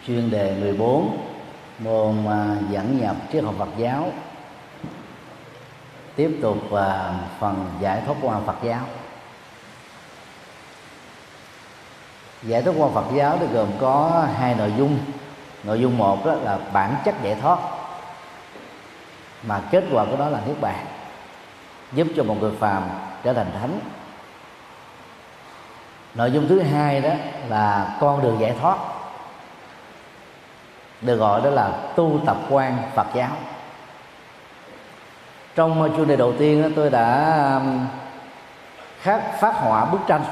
chuyên đề 14 môn dẫn nhập triết học Phật giáo, tiếp tục phần giải thoát quan Phật giáo. Giải thoát quan Phật giáo thì gồm có hai nội dung. Nội dung một đó là bản chất giải thoát, mà kết quả của đó là niết bàn, giúp cho một người phàm trở thành thánh. Nội dung thứ hai đó là con đường giải thoát, được gọi đó là tu tập quan Phật giáo. Trong chuyên đề đầu tiên đó, tôi đã phát họa bức tranh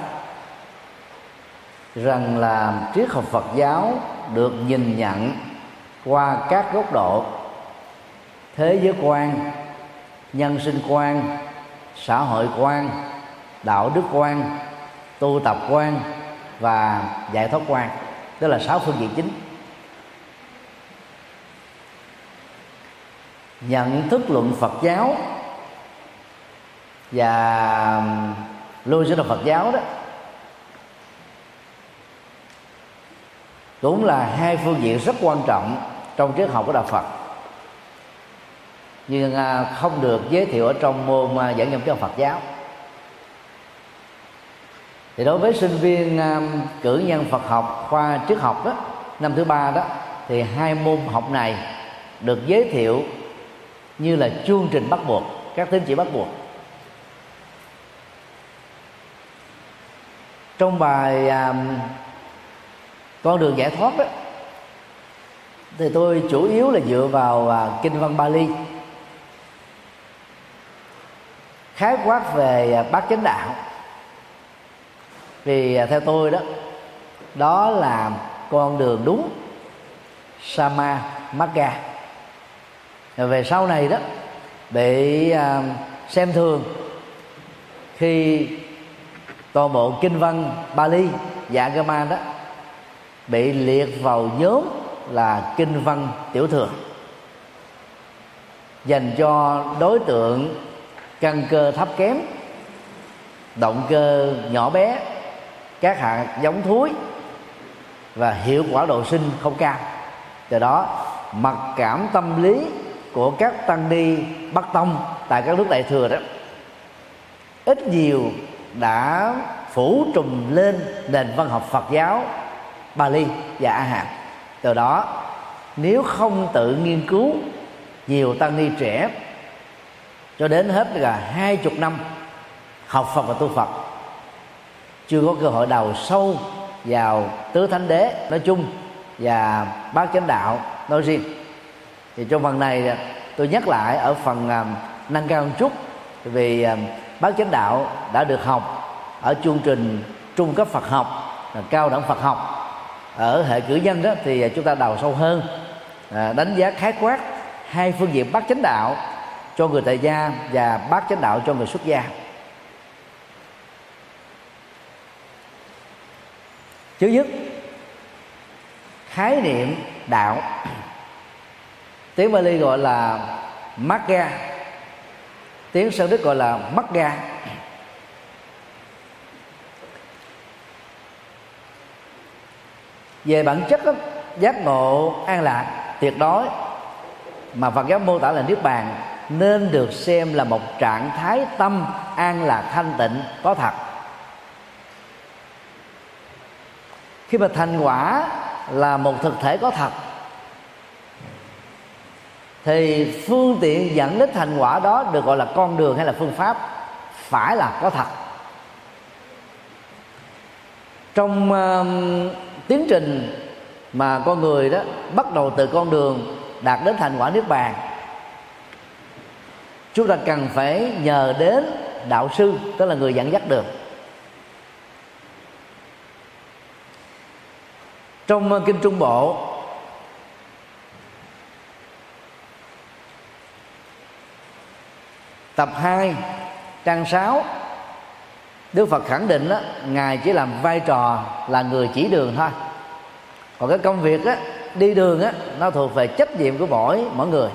rằng là triết học Phật giáo được nhìn nhận qua các góc độ: thế giới quan, nhân sinh quan, xã hội quan, đạo đức quan, tu tập quan và giải thoát quan. Đó là 6 phương diện chính. Nhận thức luận Phật giáo và logic of Phật giáo đó cũng là hai phương diện rất quan trọng trong triết học của đạo Phật, nhưng không được giới thiệu ở trong môn dẫn nhập triết học Phật giáo. Thì đối với sinh viên cử nhân Phật học khoa triết học đó, năm thứ 3 đó, thì hai môn học này được giới thiệu như là chương trình bắt buộc, các tín chỉ bắt buộc. Trong bài con đường giải thoát đó, thì tôi chủ yếu là dựa vào kinh văn Bali, khái quát về bát chánh đạo. Vì theo tôi đó, đó là con đường đúng, Sama Magga. Về sau này đó bị xem thường khi toàn bộ kinh văn Bali và Agama đó bị liệt vào nhóm là kinh văn tiểu thừa, dành cho đối tượng căn cơ thấp kém, động cơ nhỏ bé, các hạt giống thúi và hiệu quả độ sinh không cao. Do đó mặc cảm tâm lý của các tăng ni Bắc tông tại các nước đại thừa đó ít nhiều đã phủ trùm lên nền văn học Phật giáo Bali và A Hàm. Từ đó nếu không tự nghiên cứu, nhiều tăng ni trẻ cho đến hết là 20 năm học Phật và tu Phật chưa có cơ hội đào sâu vào tứ thánh đế nói chung và bát chánh đạo nói riêng. Thì trong phần này tôi nhắc lại ở phần nâng cao một chút, vì bát chánh đạo đã được học ở chương trình trung cấp Phật học, cao đẳng Phật học. Ở hệ cử nhân đó thì chúng ta đào sâu hơn, đánh giá khái quát hai phương diện bát chánh đạo cho người tại gia và bát chánh đạo cho người xuất gia. Thứ nhất, khái niệm đạo, tiếng Bali gọi là Magga, tiếng Sanskrit gọi là Magga. Về bản chất đó, giác ngộ an lạc tuyệt đối mà Phật giáo mô tả là niết bàn nên được xem là một trạng thái tâm an lạc thanh tịnh có thật. Khi mà thành quả là một thực thể có thật thì phương tiện dẫn đến thành quả đó được gọi là con đường hay là phương pháp phải là có thật. Trong tiến trình mà con người đó bắt đầu từ con đường đạt đến thành quả niết bàn, chúng ta cần phải nhờ đến đạo sư, tức là người dẫn dắt đường. Trong kinh Trung Bộ, tập 2 trang 6, Đức Phật khẳng định đó, Ngài chỉ làm vai trò là người chỉ đường thôi. Còn cái công việc đó, đi đường đó, nó thuộc về trách nhiệm của mỗi người.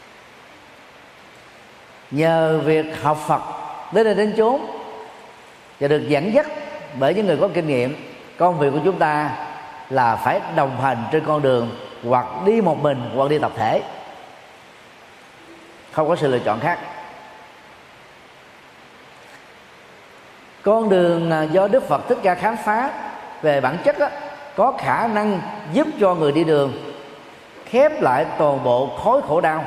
Nhờ việc học Phật đến đây đến chốn, và được dẫn dắt bởi những người có kinh nghiệm. Công việc của chúng ta là phải đồng hành trên con đường, hoặc đi một mình hoặc đi tập thể, không có sự lựa chọn khác. Con đường do Đức Phật Thích Ca khám phá về bản chất đó, có khả năng giúp cho người đi đường khép lại toàn bộ khối khổ đau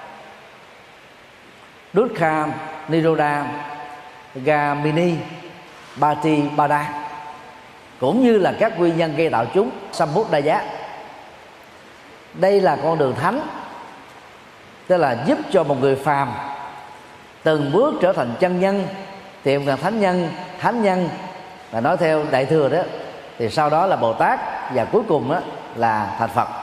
Dukkha Nirodha Gamini Patipada, cũng như là các nguyên nhân gây tạo chúng Samudaya. Đây là con đường thánh, tức là giúp cho một người phàm từng bước trở thành chân nhân, tiệm cận thánh nhân, và nói theo Đại Thừa đó thì sau đó là Bồ Tát, và cuối cùng đó là thành Phật.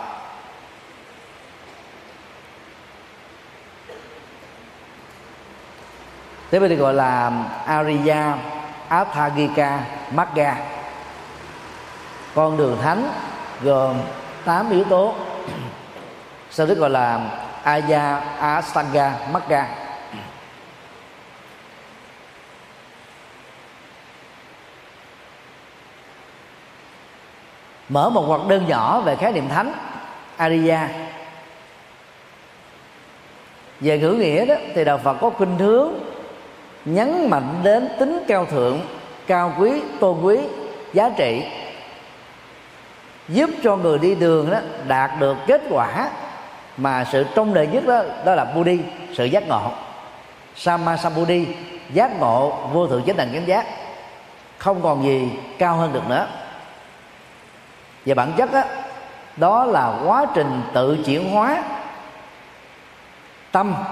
Thế bây giờ gọi là Ariya Atthagika Magga. Con đường thánh gồm 8 yếu tố, sau đó gọi là Aya Asanga Magga. Mở một ngoặc đơn nhỏ về khái niệm thánh Ariya. Về ngữ nghĩa đó thì đạo Phật có khuynh hướng nhấn mạnh đến tính cao thượng, cao quý, tôn quý, giá trị, giúp cho người đi đường đó đạt được kết quả mà sự trông đợi nhất đó là Buddhi, sự giác ngộ. Sammasambuddhi, giác ngộ vô thượng chánh đẳng chánh giác, không còn gì cao hơn được nữa. Về bản chất đó là quá trình tự chuyển hóa tâm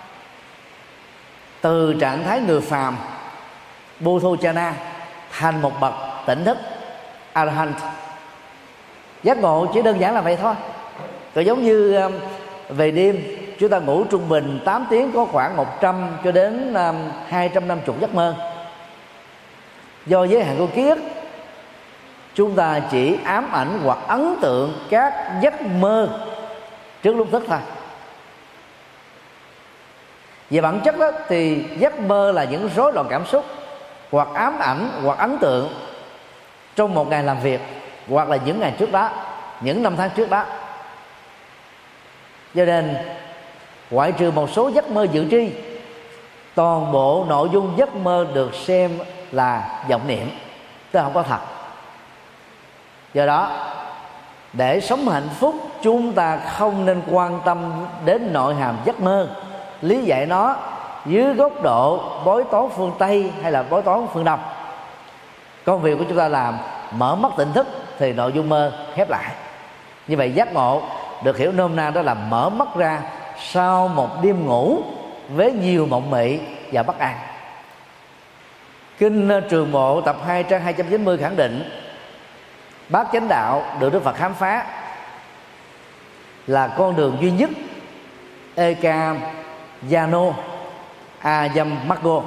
từ trạng thái người phàm Bodhochana thành một bậc tỉnh thức Arahant. Giác ngộ chỉ đơn giản là vậy thôi. Còn giống như về đêm chúng ta ngủ trung bình 8 tiếng có khoảng 100 cho đến 250 giấc mơ. Do giới hạn của ký ức, chúng ta chỉ ám ảnh hoặc ấn tượng các giấc mơ trước lúc thức thôi. Về bản chất đó thì giấc mơ là những rối loạn cảm xúc hoặc ám ảnh hoặc ấn tượng trong một ngày làm việc, hoặc là những ngày trước đó, những năm tháng trước đó. Cho nên ngoại trừ một số giấc mơ dự tri, toàn bộ nội dung giấc mơ được xem là vọng niệm, tức không có thật. Do đó để sống hạnh phúc, chúng ta không nên quan tâm đến nội hàm giấc mơ, lý giải nó dưới góc độ bói toán phương Tây hay là bói toán phương Đông. Công việc của chúng ta làm mở mắt tỉnh thức thì nội dung mơ khép lại. Như vậy giác ngộ được hiểu nôm na đó là mở mắt ra sau một đêm ngủ với nhiều mộng mị và bất an. Kinh Trường Bộ tập 2 trang 290 khẳng định bát chánh đạo được Đức Phật khám phá là con đường duy nhất Eka Yano Ayam Maggo.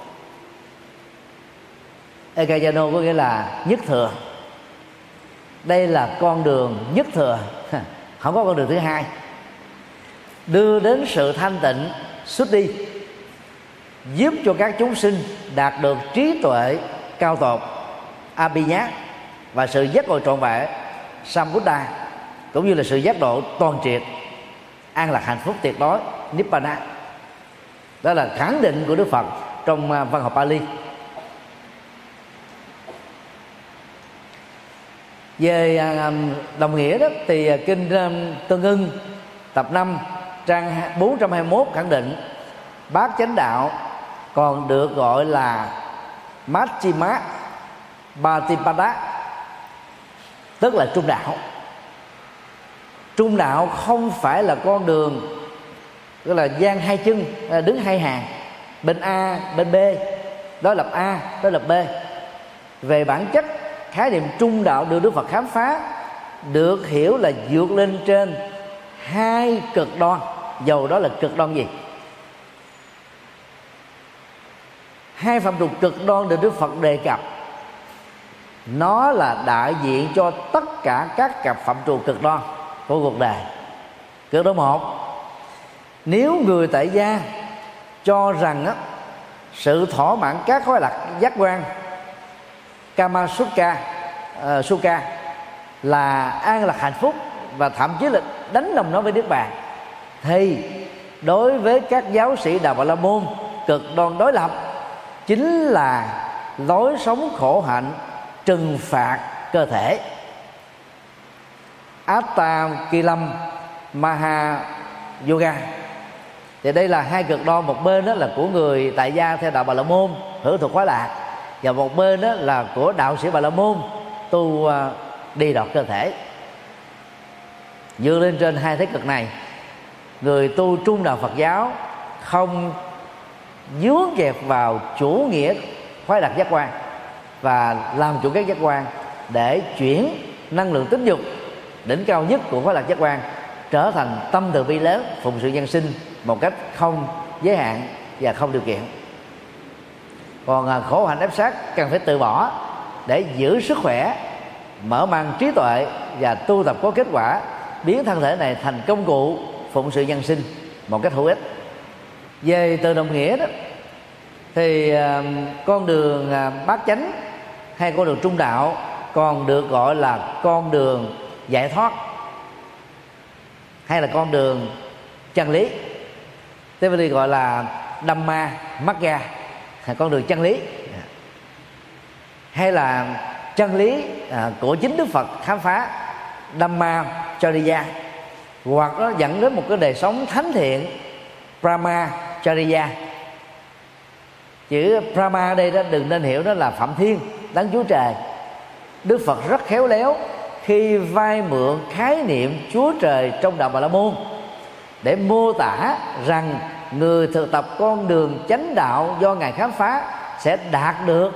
Eka Yano có nghĩa là nhất thừa. Đây là con đường nhất thừa, không có con đường thứ hai, đưa đến sự thanh tịnh xuất đi, giúp cho các chúng sinh đạt được trí tuệ cao tột Abhiññā và sự giác ngộ trọn vẹn Sambuddha, cũng như là sự giác ngộ toàn triệt an lạc hạnh phúc tuyệt đối Nibbana. Đó là khẳng định của Đức Phật trong văn học Pali. Về đồng nghĩa đó thì kinh Tương Ưng tập 5 trang 421 khẳng định bát chánh đạo còn được gọi là Majjhima Patipada, tức là trung đạo. Trung đạo không phải là con đường tức là dang hai chân, đứng hai hàng, bên A bên B, đó là A đó là B. Về bản chất, khái niệm trung đạo được Đức Phật khám phá được hiểu là vượt lên trên hai cực đoan, dầu đó là cực đoan gì. Hai phạm trù cực đoan được Đức Phật đề cập, nó là đại diện cho tất cả các cặp phạm trù cực đoan của cuộc đời. Cực đoan một, nếu người tại gia cho rằng sự thỏa mãn các khối lạc giác quan Kama Sukha là an lạc hạnh phúc và thậm chí là đánh đồng nó với Niết Bàn, thì đối với các giáo sĩ Đạo Bà La Môn, cực đoan đối lập chính là lối sống khổ hạnh trừng phạt cơ thể. Attakilam Maha Yoga thì đây là hai cực đoan, một bên đó là của người tại gia theo Đạo Bà La Môn hưởng thụ khoái lạc, và một bên đó là của đạo sĩ Bà La Môn tu đi đọt cơ thể. Dựa lên trên hai thế cực này, người tu trung đạo Phật giáo không dướng kẹp vào chủ nghĩa khoái lạc giác quan và làm chủ các giác quan để chuyển năng lượng tính dục đỉnh cao nhất của khoái lạc giác quan trở thành tâm từ bi lớn phụng sự nhân sinh một cách không giới hạn và không điều kiện. Còn khổ hạnh ép sát cần phải từ bỏ để giữ sức khỏe, mở mang trí tuệ và tu tập có kết quả, biến thân thể này thành công cụ phụng sự nhân sinh một cách hữu ích. Về từ đồng nghĩa đó thì con đường bát chánh hay con đường trung đạo còn được gọi là con đường giải thoát hay là con đường chân lý. Thế vậy thì gọi là Dhamma Magga, con đường chân lý, hay là chân lý của chính Đức Phật khám phá, Dhamma Chariya, hoặc nó dẫn đến một cái đời sống thánh thiện, Brahmacharya. Chữ Brahma ở đây đó đừng nên hiểu nó là Phạm Thiên, Đấng Chúa Trời. Đức Phật rất khéo léo khi vay mượn khái niệm Chúa Trời trong Đạo Bà La Môn để mô tả rằng người thực tập con đường chánh đạo do Ngài khám phá sẽ đạt được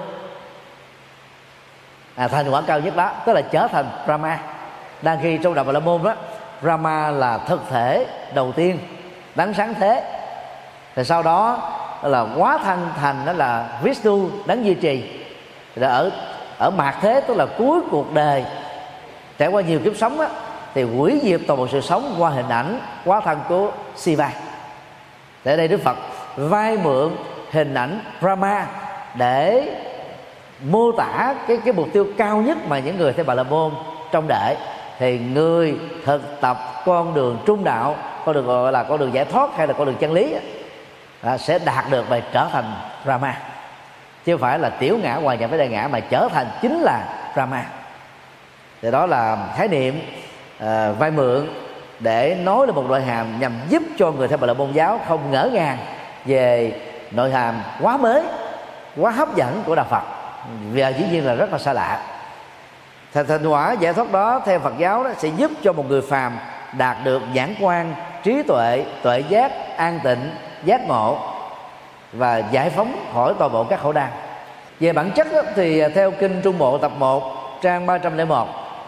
thành quả cao nhất đó, tức là trở thành Brahma. Đang khi trong Đạo Bà La Môn đó, Brahma là thực thể đầu tiên, đấng sáng thế, rồi sau đó là hóa thân thành đó là Vishnu, đấng duy trì. Rồi ở mạt thế, tức là cuối cuộc đời, trải qua nhiều kiếp sống á, thì hủy diệt toàn bộ sự sống qua hình ảnh hóa thân của Shiva. Để đây Đức Phật vay mượn hình ảnh Brahma để mô tả cái mục tiêu cao nhất mà những người theo Bà La Môn trông đợi. Thì người thực tập con đường trung đạo, con đường gọi là con đường giải thoát hay là con đường chân lý sẽ đạt được và trở thành Brahma, chứ không phải là tiểu ngã hòa nhập với đại ngã, mà trở thành chính là Brahma. Thì đó là khái niệm vay mượn để nói lên một nội hàm nhằm giúp cho người theo Bà La Môn giáo không ngỡ ngàng về nội hàm quá mới, quá hấp dẫn của đạo Phật, và dĩ nhiên là rất là xa lạ. Thành quả giải thoát đó theo Phật giáo đó sẽ giúp cho một người phàm đạt được nhãn quan, trí tuệ, tuệ giác, an tịnh, giác ngộ và giải phóng khỏi toàn bộ các khổ đau. Về bản chất đó, thì theo Kinh Trung Bộ tập 1 trang 301,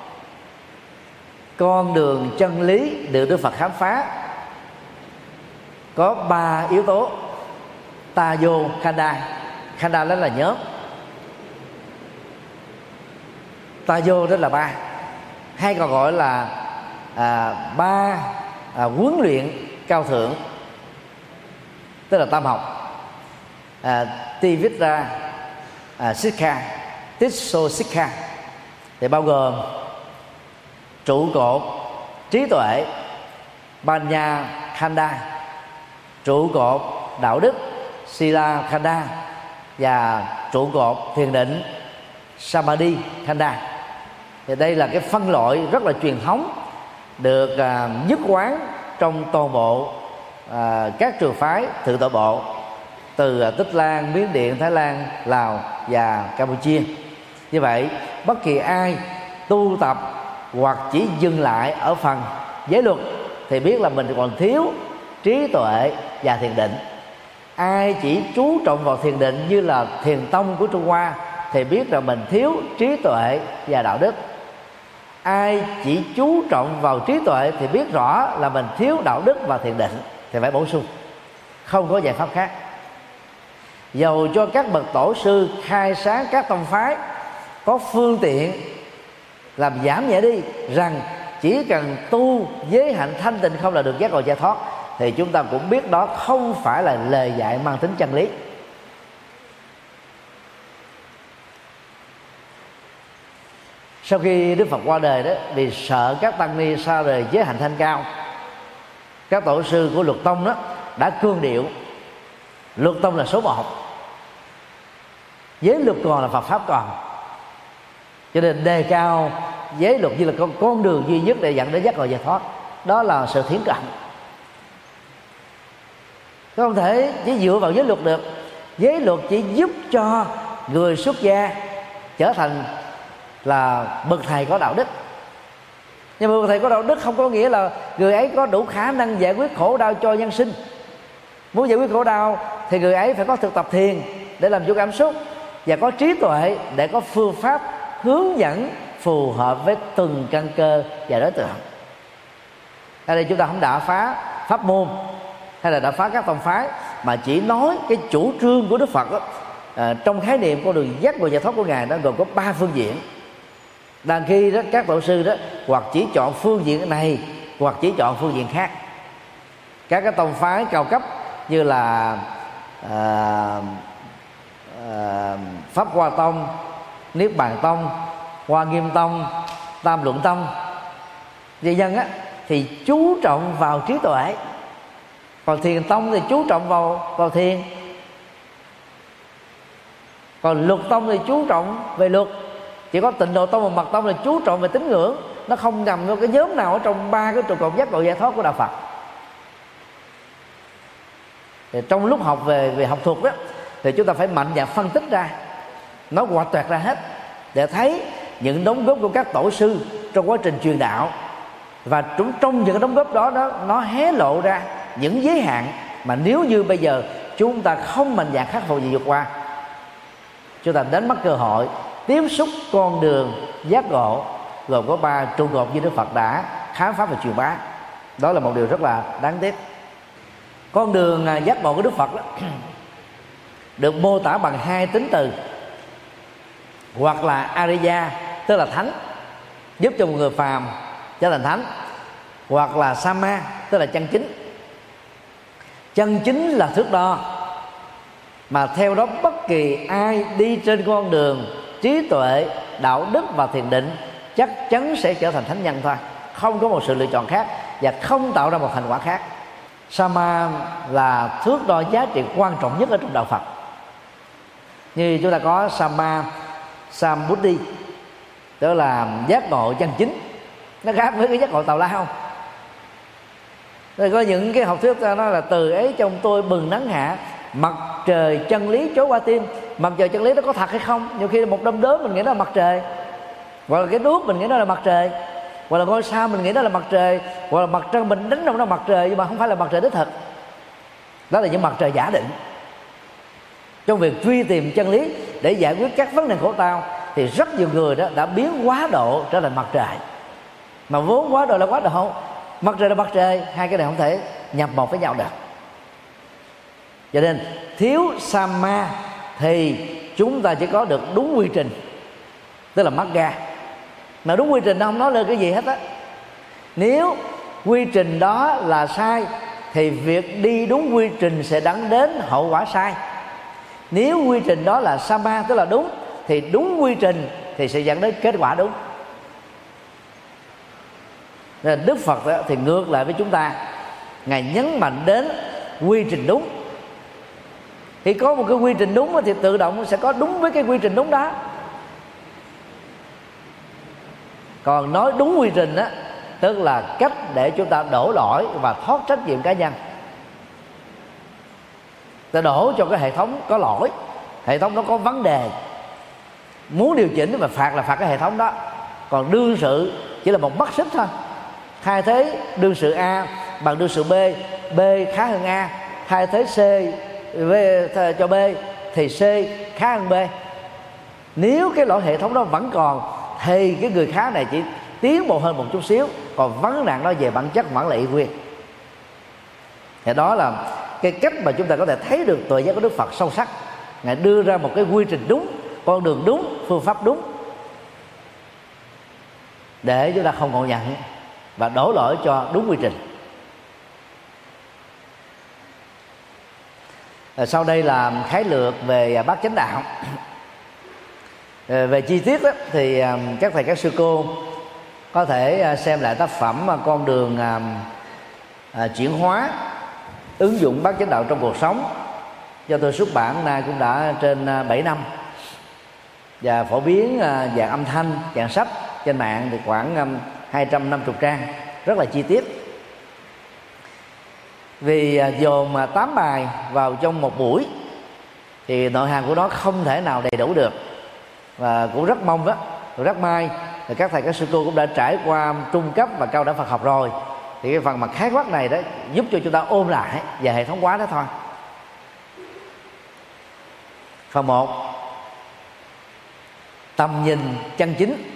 con đường chân lý được Đức Phật khám phá có 3 yếu tố. Ta vô khanda, khanda đó là nhóm, ta vô đó là 3, hay còn gọi là 3 huấn luyện cao thượng, tức là tam học, Tivitra Sikha, Tisso Sikha, thì bao gồm trụ cột trí tuệ Panya Khanda, trụ cột đạo đức Sila Khanda, và trụ cột thiền định Samadhi Khanda. Thì đây là cái phân loại rất là truyền thống, được nhất quán trong toàn bộ các trường phái Thượng Tọa Bộ từ Tích Lan, Miến Điện, Thái Lan, Lào và Campuchia. Như vậy bất kỳ ai tu tập hoặc chỉ dừng lại ở phần giới luật thì biết là mình còn thiếu trí tuệ và thiền định. Ai chỉ chú trọng vào thiền định như là thiền tông của Trung Hoa thì biết là mình thiếu trí tuệ và đạo đức. Ai chỉ chú trọng vào trí tuệ thì biết rõ là mình thiếu đạo đức và thiền định, thì phải bổ sung, không có giải pháp khác. Dầu cho các bậc tổ sư khai sáng các tông phái có phương tiện làm giảm nhẹ đi rằng chỉ cần tu giới hạnh thanh tịnh không là được giác ngộ giải thoát, thì chúng ta cũng biết đó không phải là lời dạy mang tính chân lý. Sau khi Đức Phật qua đời đó, vì sợ các tăng ni xa rời giới hạnh thanh cao, các tổ sư của Luật Tông đó đã cương điệu Luật Tông là số 1, giới luật còn là Phật pháp còn, cho nên đề cao giới luật như là con đường duy nhất để dẫn đến giác ngộ giải thoát. Đó là sự thiển cận. Không thể chỉ dựa vào giới luật được. Giới luật chỉ giúp cho người xuất gia trở thành là bậc thầy có đạo đức, nhưng mà bậc thầy có đạo đức không có nghĩa là người ấy có đủ khả năng giải quyết khổ đau cho nhân sinh. Muốn giải quyết khổ đau thì người ấy phải có thực tập thiền để làm chủ cảm xúc, và có trí tuệ để có phương pháp hướng dẫn phù hợp với từng căn cơ và đối tượng. Ở đây chúng ta không đã phá pháp môn hay là đã phá các tông phái, mà chỉ nói cái chủ trương của Đức Phật đó, trong khái niệm con đường giác ngộ giải thoát của Ngài nó gồm có 3 phương diện. Đằng khi đó các tổ sư đó hoặc chỉ chọn phương diện này hoặc chỉ chọn phương diện khác. Các cái tông phái cao cấp như là Pháp Hoa Tông, Niết Bàn Tông, Hoa Nghiêm Tông, Tam Luận Tông về dân á thì chú trọng vào trí tuệ, còn Thiền Tông thì chú trọng vào thiền, còn Luật Tông thì chú trọng về luật. Chỉ có Tịnh Độ Tông và Mật Tông là chú trọng về tín ngưỡng, nó không nằm trong cái nhóm nào ở trong 3 cái trụ cột giác ngộ giải thoát của đạo Phật. Thì trong lúc học về học thuật đó thì chúng ta phải mạnh dạn phân tích ra, nói quạch toẹt ra hết để thấy những đóng góp của các tổ sư trong quá trình truyền đạo, và trong những cái đóng góp đó nó hé lộ ra những giới hạn mà nếu như bây giờ chúng ta không mạnh dạn khắc phục và vượt qua, chúng ta đánh mất cơ hội tiếp xúc con đường giác ngộ gồm có 3 trụ cột như Đức Phật đã khám phá và truyền bá. Đó là một điều rất là đáng tiếc. Con đường giác ngộ của Đức Phật đó, được mô tả bằng 2 tính từ, hoặc là Ariya tức là thánh, giúp cho một người phàm trở thành thánh, hoặc là Sama tức là chân chính. Chân chính là thước đo mà theo đó bất kỳ ai đi trên con đường trí tuệ, đạo đức và thiền định chắc chắn sẽ trở thành thánh nhân thôi, không có một sự lựa chọn khác và không tạo ra một thành quả khác. Sama là thước đo giá trị quan trọng nhất ở trong đạo Phật. Như chúng ta có Sama Sambuddhi, tức là giác ngộ chân chính, nó khác với cái giác ngộ tào lao. Rồi có những cái học thuyết ta nói là từ ấy trong tôi bừng nắng hạ, mặt trời chân lý chối qua tim. Mặt trời chân lý nó có thật hay không? Nhiều khi một đom đóm mình nghĩ đó là mặt trời, hoặc là cái đuốc mình nghĩ đó là mặt trời, hoặc là ngôi sao mình nghĩ đó là mặt trời, hoặc là mặt trăng mình đánh đồng đó là mặt trời, nhưng mà không phải là mặt trời đích thực. Đó là những mặt trời giả định. Trong việc truy tìm chân lý để giải quyết các vấn đề khổ đau thì rất nhiều người đó đã biến quá độ trở thành mặt trời, mà vốn quá độ là quá độ, mặt trời là mặt trời, hai cái này không thể nhập một với nhau được. Cho nên thiếu Sama thì chúng ta chỉ có được đúng quy trình, tức là Magga. Mà đúng quy trình nó không nói lên cái gì hết á. Nếu quy trình đó là sai thì việc đi đúng quy trình sẽ dẫn đến hậu quả sai. Nếu quy trình đó là Sama tức là đúng thì đúng quy trình thì sẽ dẫn đến kết quả đúng. Nên Đức Phật đó, thì ngược lại với chúng ta, Ngài nhấn mạnh đến quy trình đúng. Thì có một cái quy trình đúng thì tự động sẽ có đúng với cái quy trình đúng đó. Còn nói đúng quy trình á, tức là cách để chúng ta đổ lỗi và thoát trách nhiệm cá nhân. Ta đổ cho cái hệ thống có lỗi, hệ thống nó có vấn đề, muốn điều chỉnh và phạt là phạt cái hệ thống đó. Còn đương sự chỉ là một mắt xích thôi. Thay thế đương sự A bằng đương sự B, B khá hơn A. Thay thế C cho B thì C khá hơn B. Nếu cái lỗi hệ thống đó vẫn còn thì cái người khá này chỉ tiến bộ hơn một chút xíu, còn vấn nạn đó về bản chất vẫn là y nguyên. Thì đó là cái cách mà chúng ta có thể thấy được tuệ giác của Đức Phật sâu sắc. Ngài đưa ra một cái quy trình đúng, con đường đúng, phương pháp đúng, để chúng ta không ngộ nhận và đổ lỗi cho đúng quy trình. Sau đây là khái lược về bát chánh đạo. Về chi tiết đó, thì các thầy các sư cô có thể xem lại tác phẩm Con đường chuyển hóa ứng dụng bát chánh đạo trong cuộc sống, do tôi xuất bản nay cũng đã trên 7 năm, và phổ biến dạng âm thanh, dạng sách trên mạng thì khoảng 250 trang, rất là chi tiết. Vì dồn 8 bài vào trong một buổi thì nội hàm của nó không thể nào đầy đủ được, và cũng rất mong đó, rất may thì các thầy các sư cô cũng đã trải qua trung cấp và cao đẳng Phật học rồi, thì cái phần mặt khái quát này đó giúp cho chúng ta ôn lại và hệ thống hóa đó thôi. Phần 1, tầm nhìn chân chính.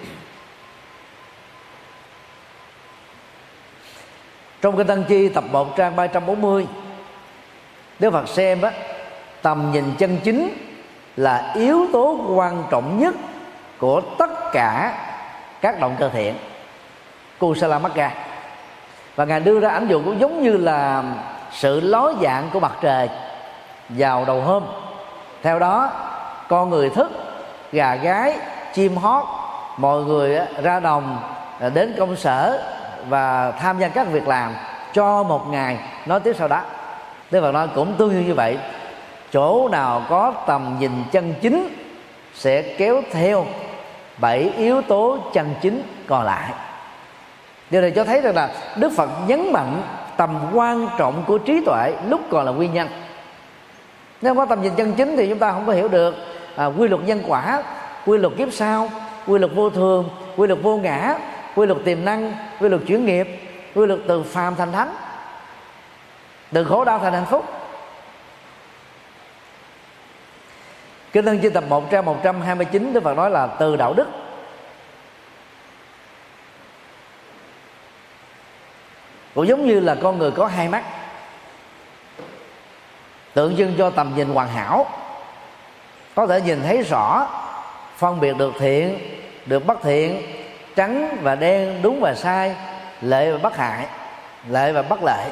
Trong Kinh Tăng Chi tập 1 trang 340, Đức Phật xem á, tầm nhìn chân chính là yếu tố quan trọng nhất của tất cả các động cơ thiện, Kusala Magga. Và Ngài đưa ra ảnh dụ cũng giống như là sự ló dạng của mặt trời vào đầu hôm. Theo đó, con người thức, gà gáy, chim hót, mọi người ra đồng, đến công sở và tham gia các việc làm cho một ngày nói tiếp sau đó. Đức Phật nói cũng tương tự như vậy, chỗ nào có tầm nhìn chân chính sẽ kéo theo 7 yếu tố chân chính còn lại. Điều này cho thấy rằng là Đức Phật nhấn mạnh tầm quan trọng của trí tuệ lúc còn là nguyên nhân. Nếu không có tầm nhìn chân chính thì chúng ta không có hiểu được quy luật nhân quả, quy luật kiếp sau, quy luật vô thường, quy luật vô ngã, quy luật tiềm năng, quy luật chuyển nghiệp, quy luật từ phàm thành thánh, từ khổ đau thành hạnh phúc. Kinh Tăng Chi tập 1 trang 129, Đức Phật nói là từ đạo đức. Cũng giống như là con người có hai mắt, tượng trưng cho tầm nhìn hoàn hảo, có thể nhìn thấy rõ, phân biệt được thiện, được bất thiện, trắng và đen, đúng và sai, lợi và bất hại, lợi và bất lợi.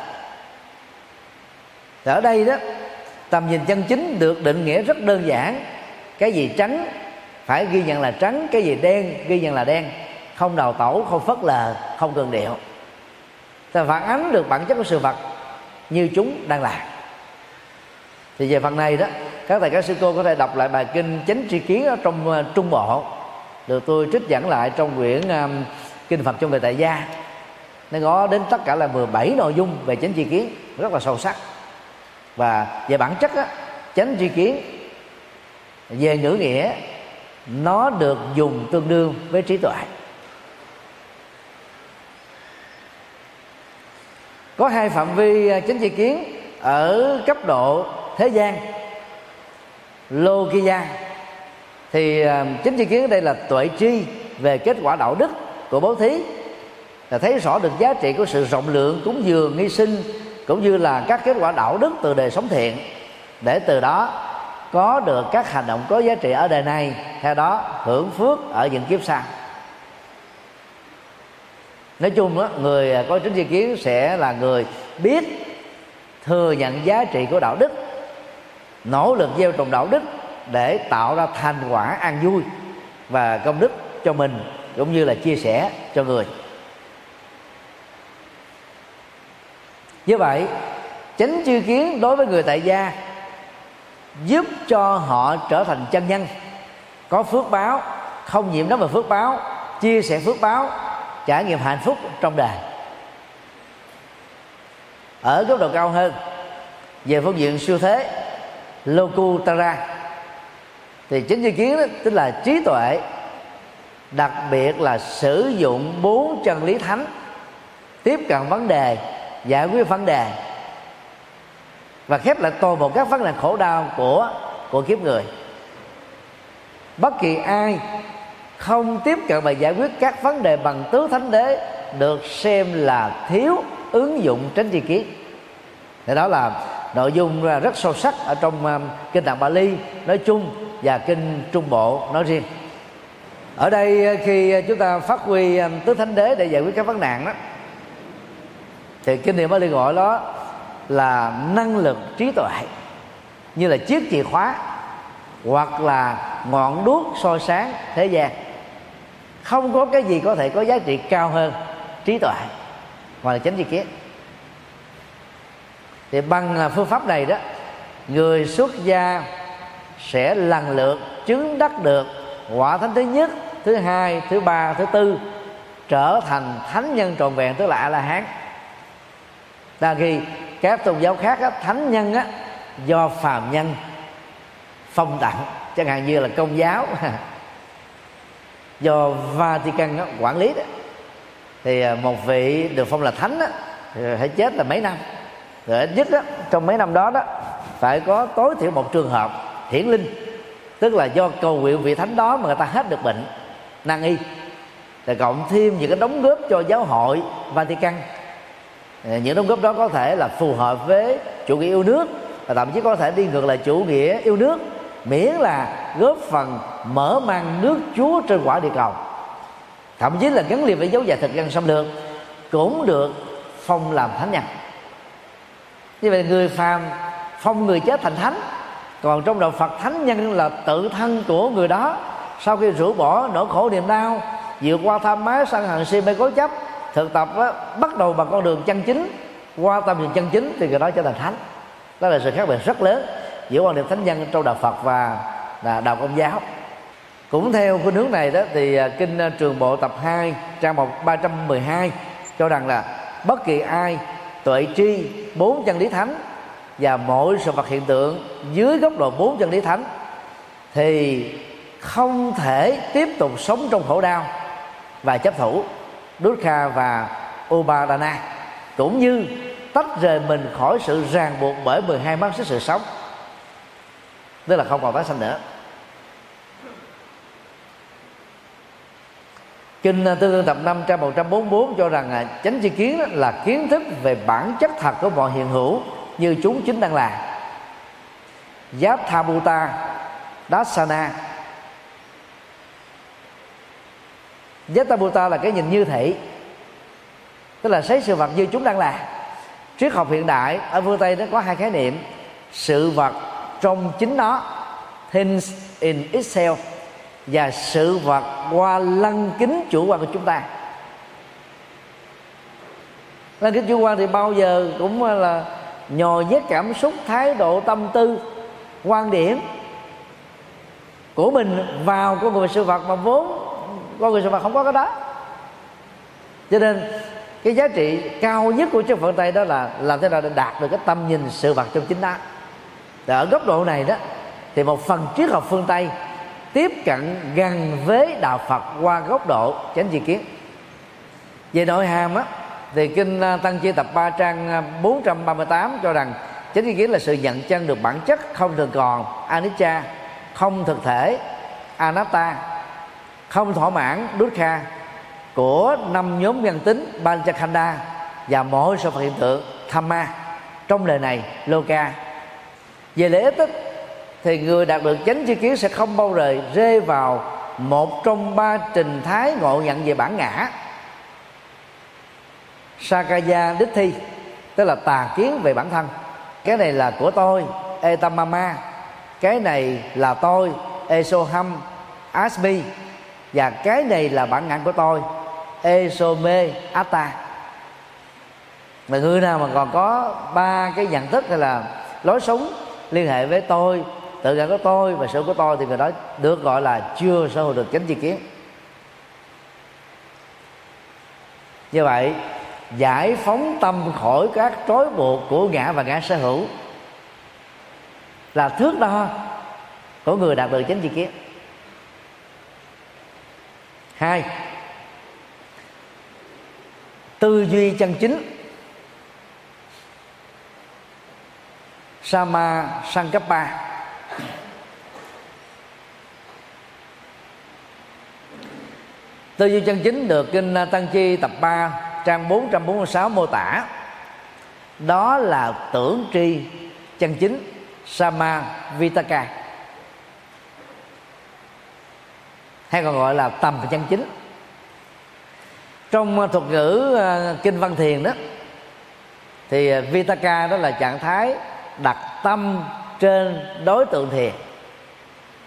Ở đây đó, tầm nhìn chân chính được định nghĩa rất đơn giản. Cái gì trắng phải ghi nhận là trắng, cái gì đen ghi nhận là đen, không đào tẩu, không phớt lờ, không cường điệu, thì phản ánh được bản chất của sự vật như chúng đang là. Thì về phần này đó, các thầy các sư cô có thể đọc lại bài kinh Chánh Tri Kiến ở trong Trung Bộ, được tôi trích dẫn lại trong quyển Kinh Phật cho người tại gia. Nó có đến tất cả là 17 nội dung về chánh tri kiến rất là sâu sắc. Và về bản chất á, chánh tri kiến về ngữ nghĩa nó được dùng tương đương với trí tuệ. Có hai phạm vi chánh tri kiến ở cấp độ thế gian, Lokiya, thì chánh tri kiến ở đây là tuệ tri về kết quả đạo đức của bố thí, là thấy rõ được giá trị của sự rộng lượng, cúng dường, hy sinh, cũng như là các kết quả đạo đức từ đời sống thiện, để từ đó có được các hành động có giá trị ở đời này, theo đó hưởng phước ở những kiếp sau. Nói chung đó, người có chánh tri kiến sẽ là người biết thừa nhận giá trị của đạo đức, nỗ lực gieo trồng đạo đức để tạo ra thành quả an vui và công đức cho mình, cũng như là chia sẻ cho người. Như vậy, chánh tri kiến đối với người tại gia giúp cho họ trở thành chân nhân, có phước báo, không nhiễm đắm vào phước báo, chia sẻ phước báo, trải nghiệm hạnh phúc trong đời. Ở cấp độ cao hơn, về phương diện siêu thế, Lokutara, thì chánh tri kiến đó, tức là trí tuệ, đặc biệt là sử dụng 4 chân lý thánh, tiếp cận vấn đề, giải quyết vấn đề và khép lại toàn bộ các vấn đề khổ đau của kiếp người. Bất kỳ ai không tiếp cận và giải quyết các vấn đề bằng tứ thánh đế được xem là thiếu ứng dụng chánh tri kiến. Thì đó là nội dung rất sâu sắc ở trong kinh Tạng Bali nói chung và kinh Trung Bộ nói riêng. Ở đây khi chúng ta phát huy tứ thánh đế để giải quyết các vấn nạn đó, thì kinh điển Bali gọi đó là năng lực trí tuệ, như là chiếc chìa khóa hoặc là ngọn đuốc soi sáng thế gian. Không có cái gì có thể có giá trị cao hơn trí tuệ hoặc là chánh tri kiến. Thì bằng phương pháp này đó, người xuất gia sẽ lần lượt chứng đắc được quả thánh thứ nhất, thứ hai, thứ ba, thứ tư, trở thành thánh nhân trọn vẹn, tức là A La Hán. Đa khi các tôn giáo khác á, thánh nhân á, do phàm nhân phong tặng, chẳng hạn như là Công giáo do Vatican á, quản lý đó, thì một vị được phong là thánh á, thì phải chết là mấy năm, rồi ít nhất á, trong mấy năm đó đó phải có tối thiểu một trường hợp hiển linh, tức là do cầu nguyện vị thánh đó mà người ta hết được bệnh nan y, rồi cộng thêm những cái đóng góp cho giáo hội Vatican. Những đóng góp đó có thể là phù hợp với chủ nghĩa yêu nước, và thậm chí có thể đi ngược lại chủ nghĩa yêu nước, miễn là góp phần mở mang nước Chúa trên quả địa cầu, thậm chí là gắn liền với dấu dài thực dân xâm lược, cũng được phong làm thánh nhân. Như vậy người phàm phong người chết thành thánh, còn trong đạo Phật thánh nhân là tự thân của người đó sau khi rũ bỏ nỗi khổ niềm đau, vượt qua tham ái sân hận si mê cố chấp, thực tập á, bắt đầu bằng con đường chân chính, qua tâm đường chân chính, thì người đó trở thành thánh. Đó là sự khác biệt rất lớn giữa quan niệm thánh nhân trong đạo Phật và đạo Công giáo. Cũng theo khuynh hướng này đó, thì kinh Trường Bộ tập 2 trang 312 cho rằng là bất kỳ ai tuệ tri 4 chân lý thánh và mọi sự vật hiện tượng dưới góc độ 4 chân lý thánh thì không thể tiếp tục sống trong khổ đau và chấp thủ Dukkha và Upadana, cũng như tách rời mình khỏi sự ràng buộc bởi 12 mắt xích sự sống, tức là không còn tái sanh nữa. Kinh Tương Ương tập 5 trang 144 cho rằng chánh tri kiến là kiến thức về bản chất thật của mọi hiện hữu như chúng chính đang là. Yathabhuta Dassana. Yathabhuta là cái nhìn như thị, tức là thấy sự vật như chúng đang là. Triết học hiện đại ở phương Tây nó có hai khái niệm: sự vật trong chính nó, things in itself, và sự vật qua lăng kính chủ quan của chúng ta. Lăng kính chủ quan thì bao giờ cũng là nhồi nhét cảm xúc, thái độ, tâm tư, quan điểm của mình vào con người sự vật mà vốn con người sự vật không có cái đó. Cho nên cái giá trị cao nhất của triết học Tây đó là làm thế nào để đạt được cái tâm nhìn sự vật trong chính nó. Và ở góc độ này đó thì một phần triết học phương Tây tiếp cận gần với đạo Phật qua góc độ chánh tri kiến. Về nội hàm á, thì kinh Tăng Chi tập 3 trang 438 cho rằng chánh tri kiến là sự nhận chân được bản chất không thường còn, anicca, không thực thể, anatta, không thỏa mãn, dukkha, của 5 nhóm nhân tính panchakhanda và mọi sự vật hiện tượng thamma trong đời này loka. Về lợi ích thì người đạt được chánh tri kiến sẽ không bao giờ rơi vào một trong 3 trình thái ngộ nhận về bản ngã: Sakaya Ditti, tức là tà kiến về bản thân. Cái này là của tôi, etamama. Cái này là tôi, esoham asmi. Và cái này là bản ngã của tôi, esome atta. Mà người nào mà còn có 3 cái nhận thức hay là lối sống liên hệ với tôi, tự ngã của tôi và sự của tôi, thì người đó được gọi là chưa sở hữu được chánh tri kiến. Như vậy, giải phóng tâm khỏi các trói buộc của ngã và ngã sở hữu là thước đo của người đạt được chánh tri kiến. 2. Tư duy chân chính, Sama Sankappa. Tư duy chân chính được kinh Tăng Chi tập 3 trang 446 mô tả. Đó là tưởng tri chân chính, Sama Vitaka, hay còn gọi là tầm chân chính. Trong thuật ngữ kinh Văn Thiền đó thì Vitaka đó là trạng thái đặt tâm trên đối tượng thiền.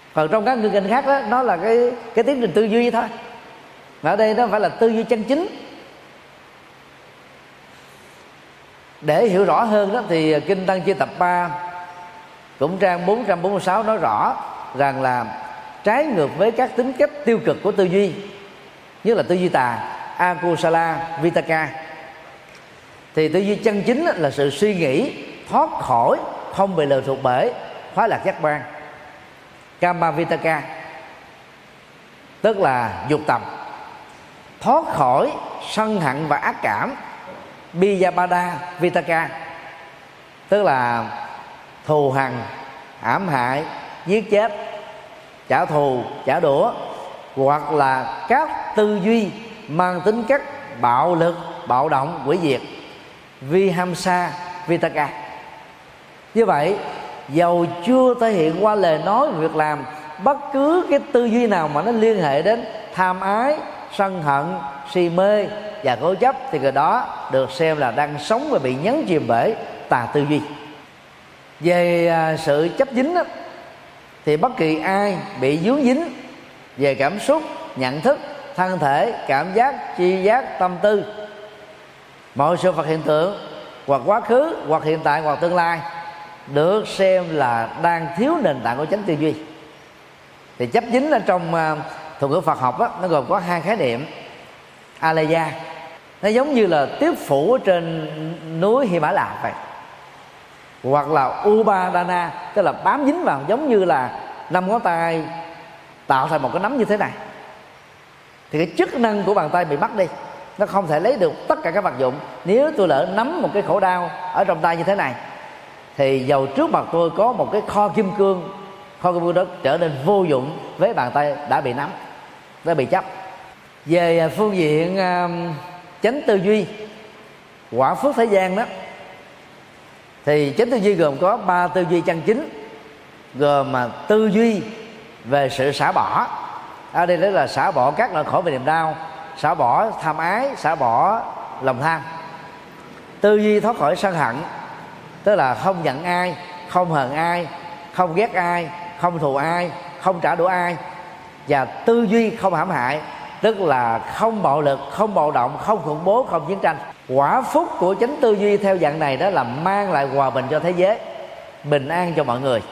Còn trong các ngữ cảnh khác đó, nó là cái tiến trình tư duy thôi. Mà ở đây nó phải là tư duy chân chính. Để hiểu rõ hơn đó thì Kinh Tăng Chi tập 3 cũng trang 446 nói rõ rằng là trái ngược với các tính cách tiêu cực của tư duy, như là tư duy tà akusala vitaka, thì tư duy chân chính là sự suy nghĩ thoát khỏi, không bị lệ thuộc bởi khoái lạc giác quan kama vitaka, tức là dục tầm, thoát khỏi sân hận và ác cảm bijapada vitaka, tức là thù hằn, ám hại, giết chết, trả thù, trả đũa, hoặc là các tư duy mang tính cách bạo lực, bạo động, hủy diệt vihamsa vitaka. Như vậy, dầu chưa thể hiện qua lời nói và việc làm bất cứ cái tư duy nào mà nó liên hệ đến tham ái, sân hận, si mê và cố chấp, thì người đó được xem là đang sống và bị nhấn chìm bởi tà tư duy. Về sự chấp dính đó, thì bất kỳ ai bị dướng dính về cảm xúc, nhận thức, thân thể, cảm giác, tri giác, tâm tư, mọi sự vật hiện tượng, hoặc quá khứ, hoặc hiện tại, hoặc tương lai, được xem là đang thiếu nền tảng của chánh tư duy. Thì chấp dính ở trong thuật ngữ Phật học đó, nó gồm có hai khái niệm. Aleya, nó giống như là tiếp phủ ở trên núi Himalaya vậy, hoặc là Upadana, tức là bám dính vào, giống như là 5 ngón tay tạo thành một cái nắm như thế này. Thì cái chức năng của bàn tay bị mất đi, nó không thể lấy được tất cả các vật dụng. Nếu tôi lỡ nắm một cái khổ đao ở trong tay như thế này, thì dầu trước mặt tôi có một cái kho kim cương đó trở nên vô dụng với bàn tay đã bị nắm, đã bị chấp. Về phương diện chánh tư duy, quả phước thế gian đó, thì chánh tư duy gồm có 3 tư duy chân chính, gồm tư duy về sự xả bỏ. Ở đây đó là xả bỏ các nỗi khổ về niềm đau, xả bỏ tham ái, xả bỏ lòng tham. Tư duy thoát khỏi sân hận, tức là không giận ai, không hờn ai, không ghét ai, không thù ai, không trả đũa ai. Và tư duy không hãm hại, tức là không bạo lực, không bạo động, không khủng bố, không chiến tranh. Quả phúc của chánh tư duy theo dạng này đó là mang lại hòa bình cho thế giới, bình an cho mọi người.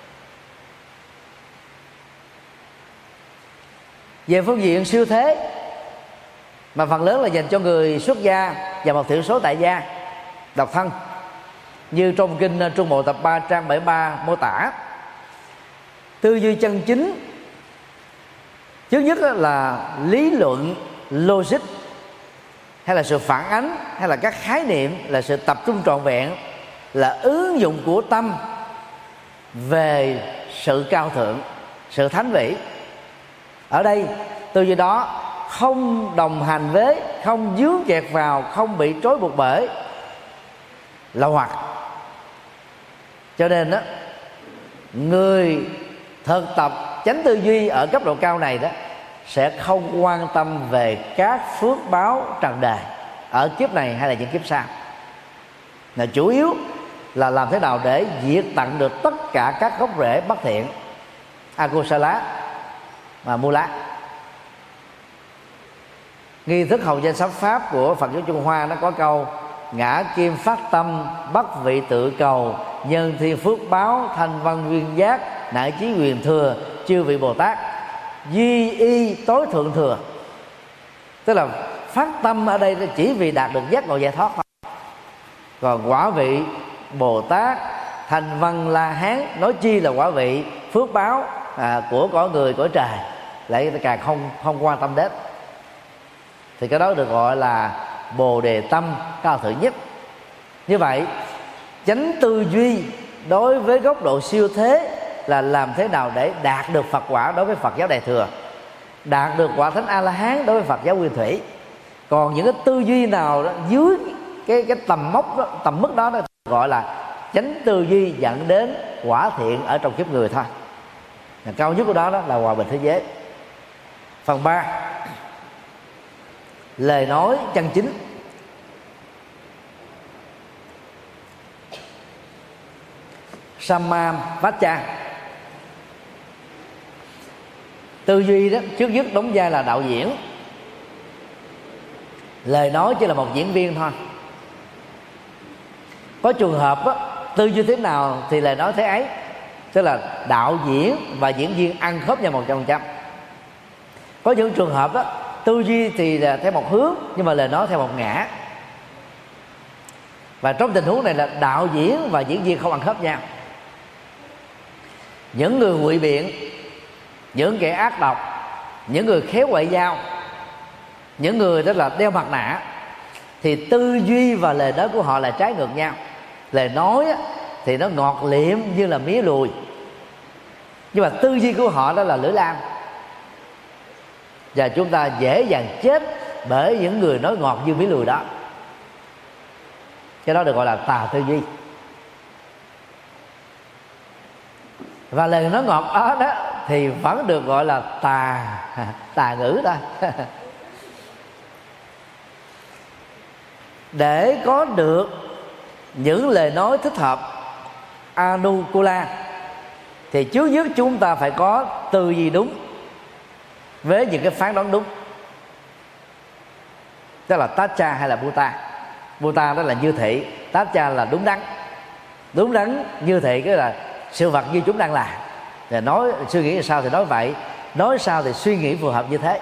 Về phương diện siêu thế, mà phần lớn là dành cho người xuất gia và một thiểu số tại gia, độc thân, như trong kinh Trung Bộ tập 3 trang 73 mô tả, tư duy chân chính trước nhất là lý luận logic, hay là sự phản ánh, hay là các khái niệm, là sự tập trung trọn vẹn, là ứng dụng của tâm về sự cao thượng, sự thánh vĩ. Ở đây tư duy đó không đồng hành với, không dướng kẹt vào, không bị trói buộc bởi lậu hoặc. Cho nên đó, người thực tập chánh tư duy ở cấp độ cao này đó sẽ không quan tâm về các phước báo trần đời ở kiếp này hay là những kiếp sau, là chủ yếu là làm thế nào để diệt tận được tất cả các gốc rễ bất thiện, akusala và mula. Nghi thức hầu danh sám pháp của Phật giáo Trung Hoa nó có câu: ngã kim phát tâm, bất vị tự cầu, nhân thiên phước báo, thanh văn duyên giác, nại chí quyền thừa, chư vị Bồ Tát, duy y tối thượng thừa. Tức là phát tâm ở đây chỉ vì đạt được giác ngộ giải thoát thôi. Còn quả vị Bồ Tát, Thanh Văn La Hán, nói chi là quả vị phước báo của cõi người cõi trời, lại càng không quan tâm đến. Thì cái đó được gọi là Bồ Đề tâm cao thượng nhất. Như vậy, chánh tư duy đối với góc độ siêu thế là làm thế nào để đạt được Phật quả đối với Phật giáo Đại Thừa, đạt được quả Thánh A La Hán đối với Phật giáo Nguyên Thủy. Còn những cái tư duy nào đó dưới cái tầm mốc đó, tầm mức đó, gọi là chánh tư duy dẫn đến quả thiện ở trong kiếp người thôi. Cao nhất của đó, đó là hòa bình thế giới. Phần 3, lời nói chân chính. Samma Vacha, Tư duy đó trước nhất đóng vai là đạo diễn, lời nói chỉ là một diễn viên thôi. Có trường hợp đó, tư duy thế nào thì lời nói thế ấy, tức là đạo diễn và diễn viên ăn khớp nhau 100%. Có những trường hợp đó, tư duy thì là theo một hướng nhưng mà lời nói theo một ngã. Và trong tình huống này là đạo diễn và diễn viên không ăn khớp nhau. Những người ngụy biện, những kẻ ác độc, những người khéo ngoại giao, những người đó là đeo mặt nạ, thì tư duy và lời nói của họ là trái ngược nhau. Lời nói thì nó ngọt liệm như là mía lùi, nhưng mà tư duy của họ đó là lưỡi lam. Và chúng ta dễ dàng chết bởi những người nói ngọt như mía lùi đó. Cái đó được gọi là tà tư duy. Và lời nói ngọt đó thì vẫn được gọi là tà ngữ đó. Để có được những lời nói thích hợp Anukula thì trước nhất chúng ta phải có tư duy đúng với những cái phán đoán đúng. Tức là Tacha hay là Buta. Buta đó là như thị, Tacha là đúng đắn. Đúng đắn như thị cái là sự vật như chúng đang làm. Rồi nói suy nghĩ sao thì nói vậy, nói sao thì suy nghĩ phù hợp như thế.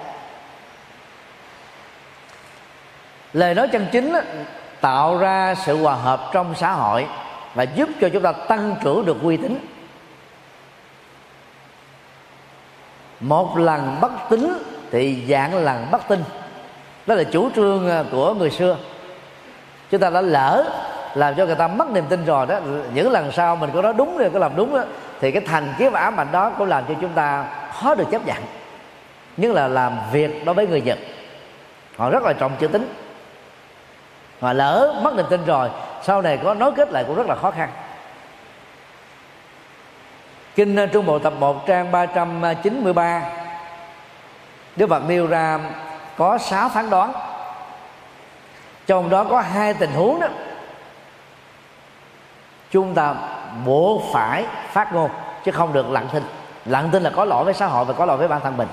Lời nói chân chính tạo ra sự hòa hợp trong xã hội và giúp cho chúng ta tăng trưởng được uy tín. Một lần bất tín thì vạn lần bất tin. Đó là chủ trương của người xưa. Chúng ta đã lỡ làm cho người ta mất niềm tin rồi đó, những lần sau mình có nói đúng rồi, có làm đúng đó, thì cái thành kiến và ám ảnh đó cũng làm cho chúng ta khó được chấp nhận. Nhất là làm việc đối với người Nhật, họ rất là trọng chữ tín. Mà lỡ mất niềm tin rồi, sau này có nối kết lại cũng rất là khó khăn. Kinh Trung Bộ tập 1 trang 393, Đức Phật nêu ra có 6 phán đoán. Trong đó có 2 tình huống đó chúng ta buộc phải phát ngôn, chứ không được lặng thinh. Lặng thinh là có lỗi với xã hội và có lỗi với bản thân mình.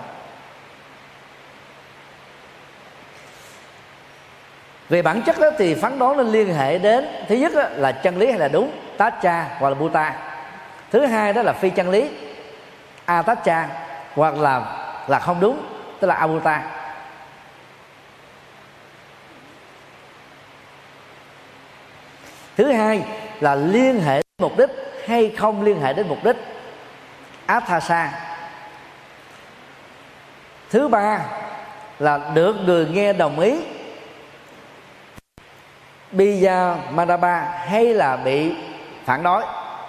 Về bản chất đó thì phán đoán nên liên hệ đến, thứ nhất đó là chân lý hay là đúng, Tacha hoặc là Buta. Thứ hai đó là phi chân lý, Atacha, hoặc là không đúng, tức là Abuta. Thứ hai là liên hệ đến mục đích hay không liên hệ đến mục đích, Athasa. Thứ ba là được người nghe đồng ý, Bija Madaba, hay là bị phản đối.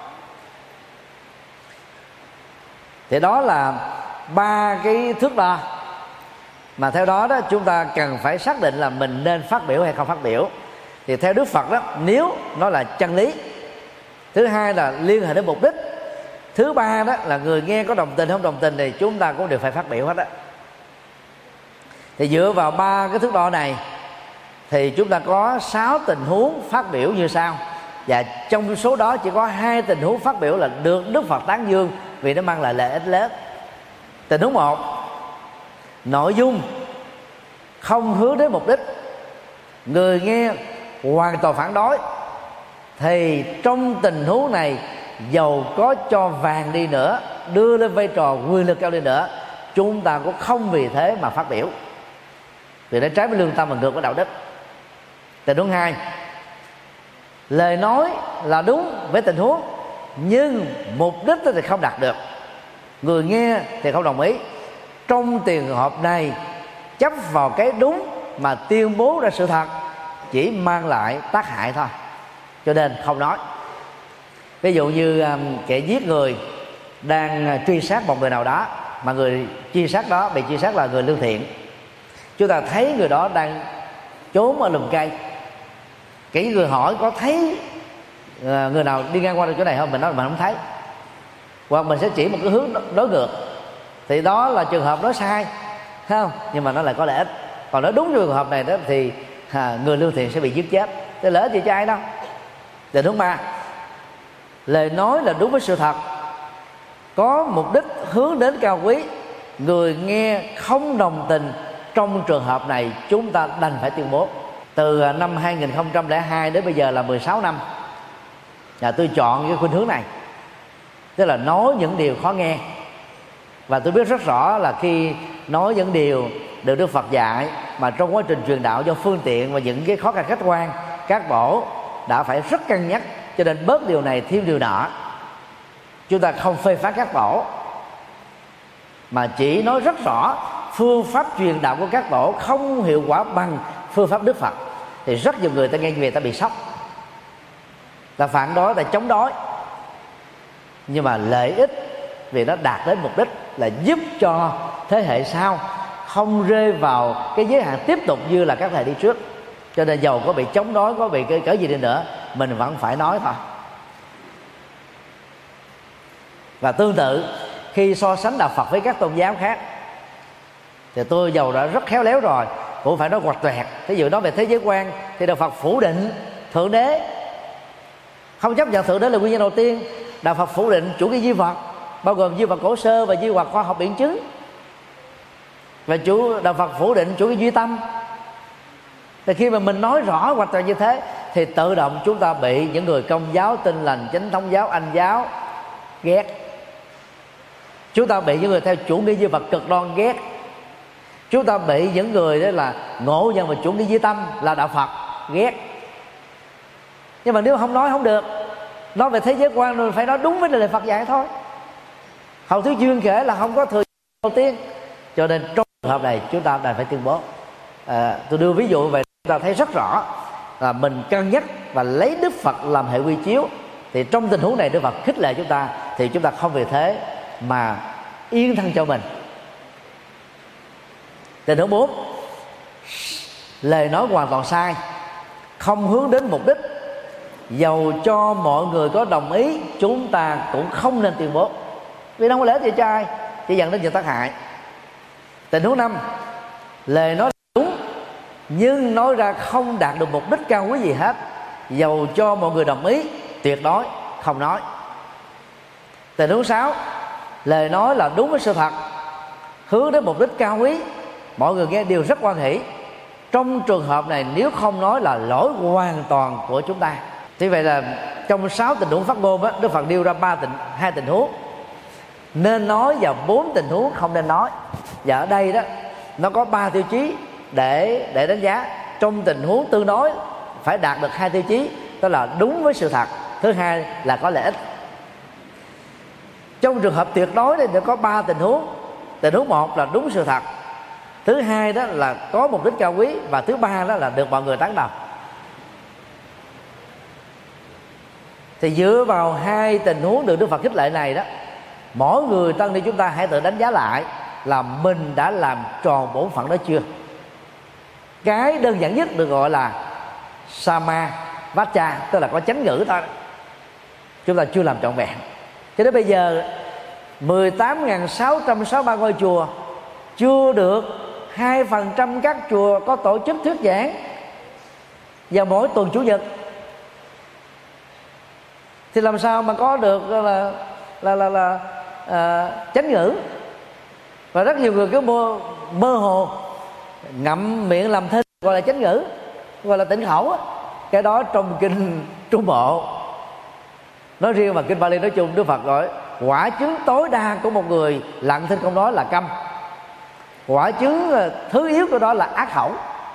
Thì đó là 3 cái thước đo mà theo đó đó chúng ta cần phải xác định là mình nên phát biểu hay không phát biểu. Thì theo Đức Phật đó, nếu nó là chân lý, thứ hai là liên hệ đến mục đích, thứ ba đó là người nghe có đồng tình không đồng tình, thì chúng ta cũng đều phải phát biểu hết đó. Thì dựa vào 3 cái thước đo này thì chúng ta có 6 tình huống phát biểu như sau. Và trong số đó chỉ có 2 tình huống phát biểu là được Đức Phật tán dương vì nó mang lại lợi ích lớn. Tình huống 1, nội dung không hướng đến mục đích, người nghe hoàn toàn phản đối, thì trong tình huống này dầu có cho vàng đi nữa, đưa lên vai trò quyền lực cao đi nữa, chúng ta cũng không vì thế mà phát biểu, vì nó trái với lương tâm và ngược với đạo đức. Tình huống 2, lời nói là đúng với tình huống nhưng mục đích thì không đạt được, người nghe thì không đồng ý. Trong trường hợp này chấp vào cái đúng mà tuyên bố ra sự thật chỉ mang lại tác hại thôi, cho nên không nói. Ví dụ như kẻ giết người đang truy sát một người nào đó, mà người truy sát đó, bị truy sát là người lương thiện. Chúng ta thấy người đó đang trốn ở lùm cây, kỹ người hỏi có thấy người nào đi ngang qua được chỗ này không, mình nói mình không thấy, hoặc mình sẽ chỉ một cái hướng đối ngược, thì đó là trường hợp nói sai, thấy không? Nhưng mà nó lại có lợi ích. Còn nói đúng trường hợp này đó thì người lương thiện sẽ bị giết chết, thế lỡ gì cho ai đâu. Tình huống 3, lời nói là đúng với sự thật, có mục đích hướng đến cao quý, người nghe không đồng tình, trong trường hợp này chúng ta đành phải tuyên bố. Từ năm 2002 đến bây giờ là 16 năm, tôi chọn cái khuynh hướng này, tức là nói những điều khó nghe. Và tôi biết rất rõ là khi nói những điều được Đức Phật dạy mà trong quá trình truyền đạo do phương tiện và những cái khó khăn khách quan, các bộ đã phải rất cân nhắc, cho nên bớt điều này thêm điều nọ. Chúng ta không phê phán các tổ, mà chỉ nói rất rõ phương pháp truyền đạo của các tổ không hiệu quả bằng phương pháp Đức Phật. Thì rất nhiều người ta nghe về ta bị sốc, ta phản đối, ta chống đối. Nhưng mà lợi ích vì nó đạt đến mục đích là giúp cho thế hệ sau không rơi vào cái giới hạn tiếp tục như là các thầy đi trước. Cho nên dầu có bị chống đối, có bị cỡ gì đi nữa, mình vẫn phải nói thôi. Và tương tự khi so sánh đạo Phật với các tôn giáo khác, thì tôi dầu đã rất khéo léo rồi cũng phải nói quạch toẹt. Ví dụ nói về thế giới quan thì đạo Phật phủ định thượng đế, không chấp nhận thượng đế là nguyên nhân đầu tiên. Đạo Phật phủ định chủ nghĩa duy vật, bao gồm duy vật cổ sơ và duy vật khoa học biện chứng. Và đạo Phật phủ định chủ nghĩa duy tâm. Thì khi mà mình nói rõ quạch toẹt như thế thì tự động chúng ta bị những người Công giáo, Tin lành, Chánh thống giáo, Anh giáo ghét. Chúng ta bị những người theo chủ nghĩa duy vật cực đoan ghét. Chúng ta bị những người đó là ngộ nhận về chủ nghĩa duy tâm là đạo Phật ghét. Nhưng mà nếu không nói không được, nói về thế giới quan rồi phải nói đúng với lời Phật dạy thôi. Hậu thuyết duyên kể là không có thừa đầu tiên. Cho nên trong trường hợp này chúng ta đành phải tuyên bố. Tôi đưa ví dụ về chúng ta thấy rất rõ là mình cân nhắc và lấy Đức Phật làm hệ quy chiếu. Thì trong tình huống này Đức Phật khích lệ chúng ta, thì chúng ta không vì thế mà yên thân cho mình. Tình huống 4, lời nói hoàn toàn sai, không hướng đến mục đích, dầu cho mọi người có đồng ý chúng ta cũng không nên tuyên bố, vì nó không có lợi ích gì cho ai, chỉ dẫn đến những tác hại. Tình huống 5, lời nói đúng nhưng nói ra không đạt được mục đích cao quý gì hết, dầu cho mọi người đồng ý tuyệt đối không nói. Tình huống 6, lời nói là đúng với sự thật, hướng đến mục đích cao quý, mọi người nghe đều rất hoan hỷ. Trong trường hợp này nếu không nói là lỗi hoàn toàn của chúng ta. Thì vậy là trong 6 tình huống phát ngôn á, Đức Phật nêu ra 2 tình huống nên nói và 4 tình huống không nên nói. Và ở đây đó nó có 3 tiêu chí để đánh giá. Trong tình huống tương đối phải đạt được 2 tiêu chí, đó là đúng với sự thật, thứ hai là có lợi ích. Trong trường hợp tuyệt đối thì có 3 tình huống. Tình huống 1 là đúng sự thật, thứ hai đó là có mục đích cao quý, và thứ ba đó là được mọi người tán đồng. Thì dựa vào 2 tình huống được Đức Phật khích lệ này đó, mỗi người tăng ni chúng ta hãy tự đánh giá lại là mình đã làm tròn bổn phận đó chưa. Cái đơn giản nhất được gọi là Sama Vacha, tức là có chánh ngữ thôi, chúng ta chưa làm trọn vẹn. Cho đến bây giờ 18.663 ngôi chùa, chưa được 2% các chùa có tổ chức thuyết giảng vào mỗi tuần chủ nhật. Thì làm sao mà có được là chánh ngữ. Và rất nhiều người cứ mơ hồ ngậm miệng làm thinh gọi là chánh ngữ, gọi là tịnh khẩu á. Cái đó trong kinh Trung Bộ nói riêng và kinh Bali nói chung, Đức Phật gọi quả chứng tối đa của một người lặng thinh không nói là câm. Quả chứng thứ yếu của đó là ác khẩu.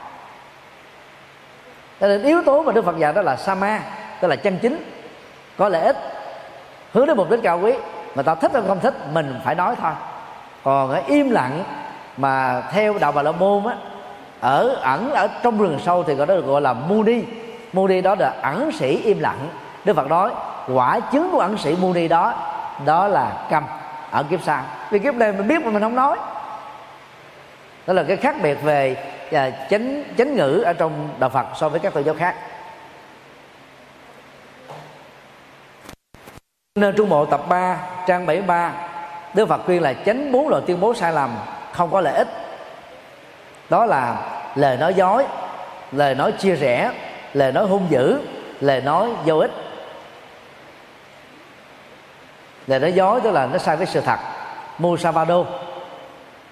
Cho nên yếu tố mà Đức Phật dạy đó là Sama, tức là chân chính, có lợi ích, hướng đến mục đích cao quý. Người ta thích hay không thích mình phải nói thôi. Còn ở im lặng mà theo đạo Bà La Môn á, ẩn ở trong rừng sâu thì gọi đó được gọi là Muni. Muni đó là ẩn sĩ im lặng. Đức Phật nói quả chứng của ẩn sĩ Muni đó là câm ở kiếp sau. Vì kiếp này mình biết mà mình không nói. Đó là cái khác biệt về chánh ngữ ở trong đạo Phật so với các tôn giáo khác. Nên Trung Bộ tập 3 trang 73, Đức Phật khuyên là tránh 4 loại tuyên bố sai lầm không có lợi ích. Đó là lời nói dối, lời nói chia rẽ, lời nói hung dữ, lời nói vô ích. Lời nói dối tức là nó sai với sự thật, Musavado.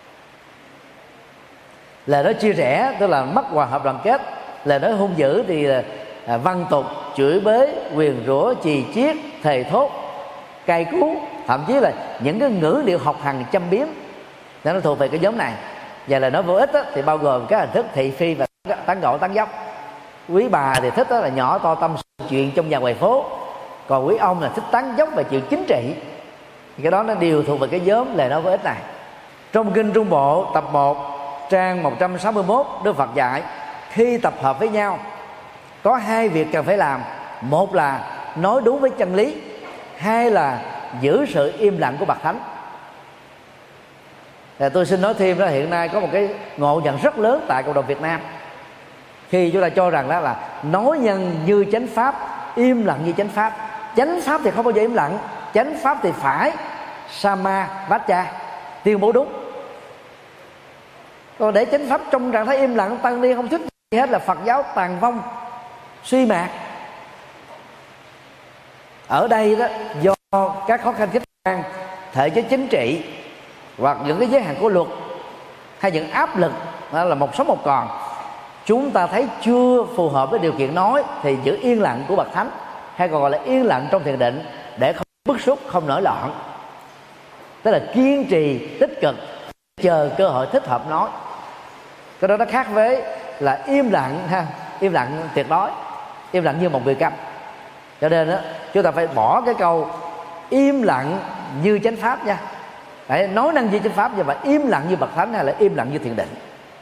Lời nói chia rẽ tức là mất hòa hợp đoàn kết. Lời nói hung dữ thì văn tục, chửi bới, nguyền rủa, chì chiết, thề thốt, cay cú, thậm chí là những cái ngữ điệu học hành châm biếm, nó thuộc về cái nhóm này. Và lời nói vô ích thì bao gồm các hình thức thị phi và tán gẫu tán dóc. Quý bà thì thích là nhỏ to tâm sự chuyện trong nhà ngoài phố, còn quý ông là thích tán dóc về chuyện chính trị. Thì cái đó nó đều thuộc về cái nhóm lời nói vô ích này. Trong Kinh Trung Bộ tập 1 trang 161, Đức Phật dạy khi tập hợp với nhau có hai việc cần phải làm. Một là nói đúng với chân lý, hai là giữ sự im lặng của bậc thánh. Tôi xin nói thêm đó, hiện nay có một cái ngộ nhận rất lớn tại cộng đồng Việt Nam khi chúng ta cho rằng đó là nói nhân như chánh pháp, im lặng như chánh pháp. Chánh pháp thì không bao giờ im lặng, chánh pháp thì phải sama vacha, tuyên bố đúng. Còn để chánh pháp trong trạng thái im lặng, tăng ni không thích gì hết là Phật giáo tàn vong, suy mạt. Ở đây đó, do các khó khăn khách quan, thể chế chính trị hoặc những cái giới hạn của luật hay những áp lực là một sống một còn, chúng ta thấy chưa phù hợp với điều kiện nói, thì giữ yên lặng của bậc thánh, hay còn gọi là yên lặng trong thiền định, để không bức xúc, không nổi loạn. Tức là kiên trì tích cực, chờ cơ hội thích hợp nói. Cái đó nó khác với là im lặng ha, im lặng tuyệt đối, im lặng như một người câm. Cho nên đó, chúng ta phải bỏ cái câu im lặng như chánh pháp nha. Đấy, nói năng như chánh pháp, nhưng mà im lặng như bậc thánh hay là im lặng như thiền định.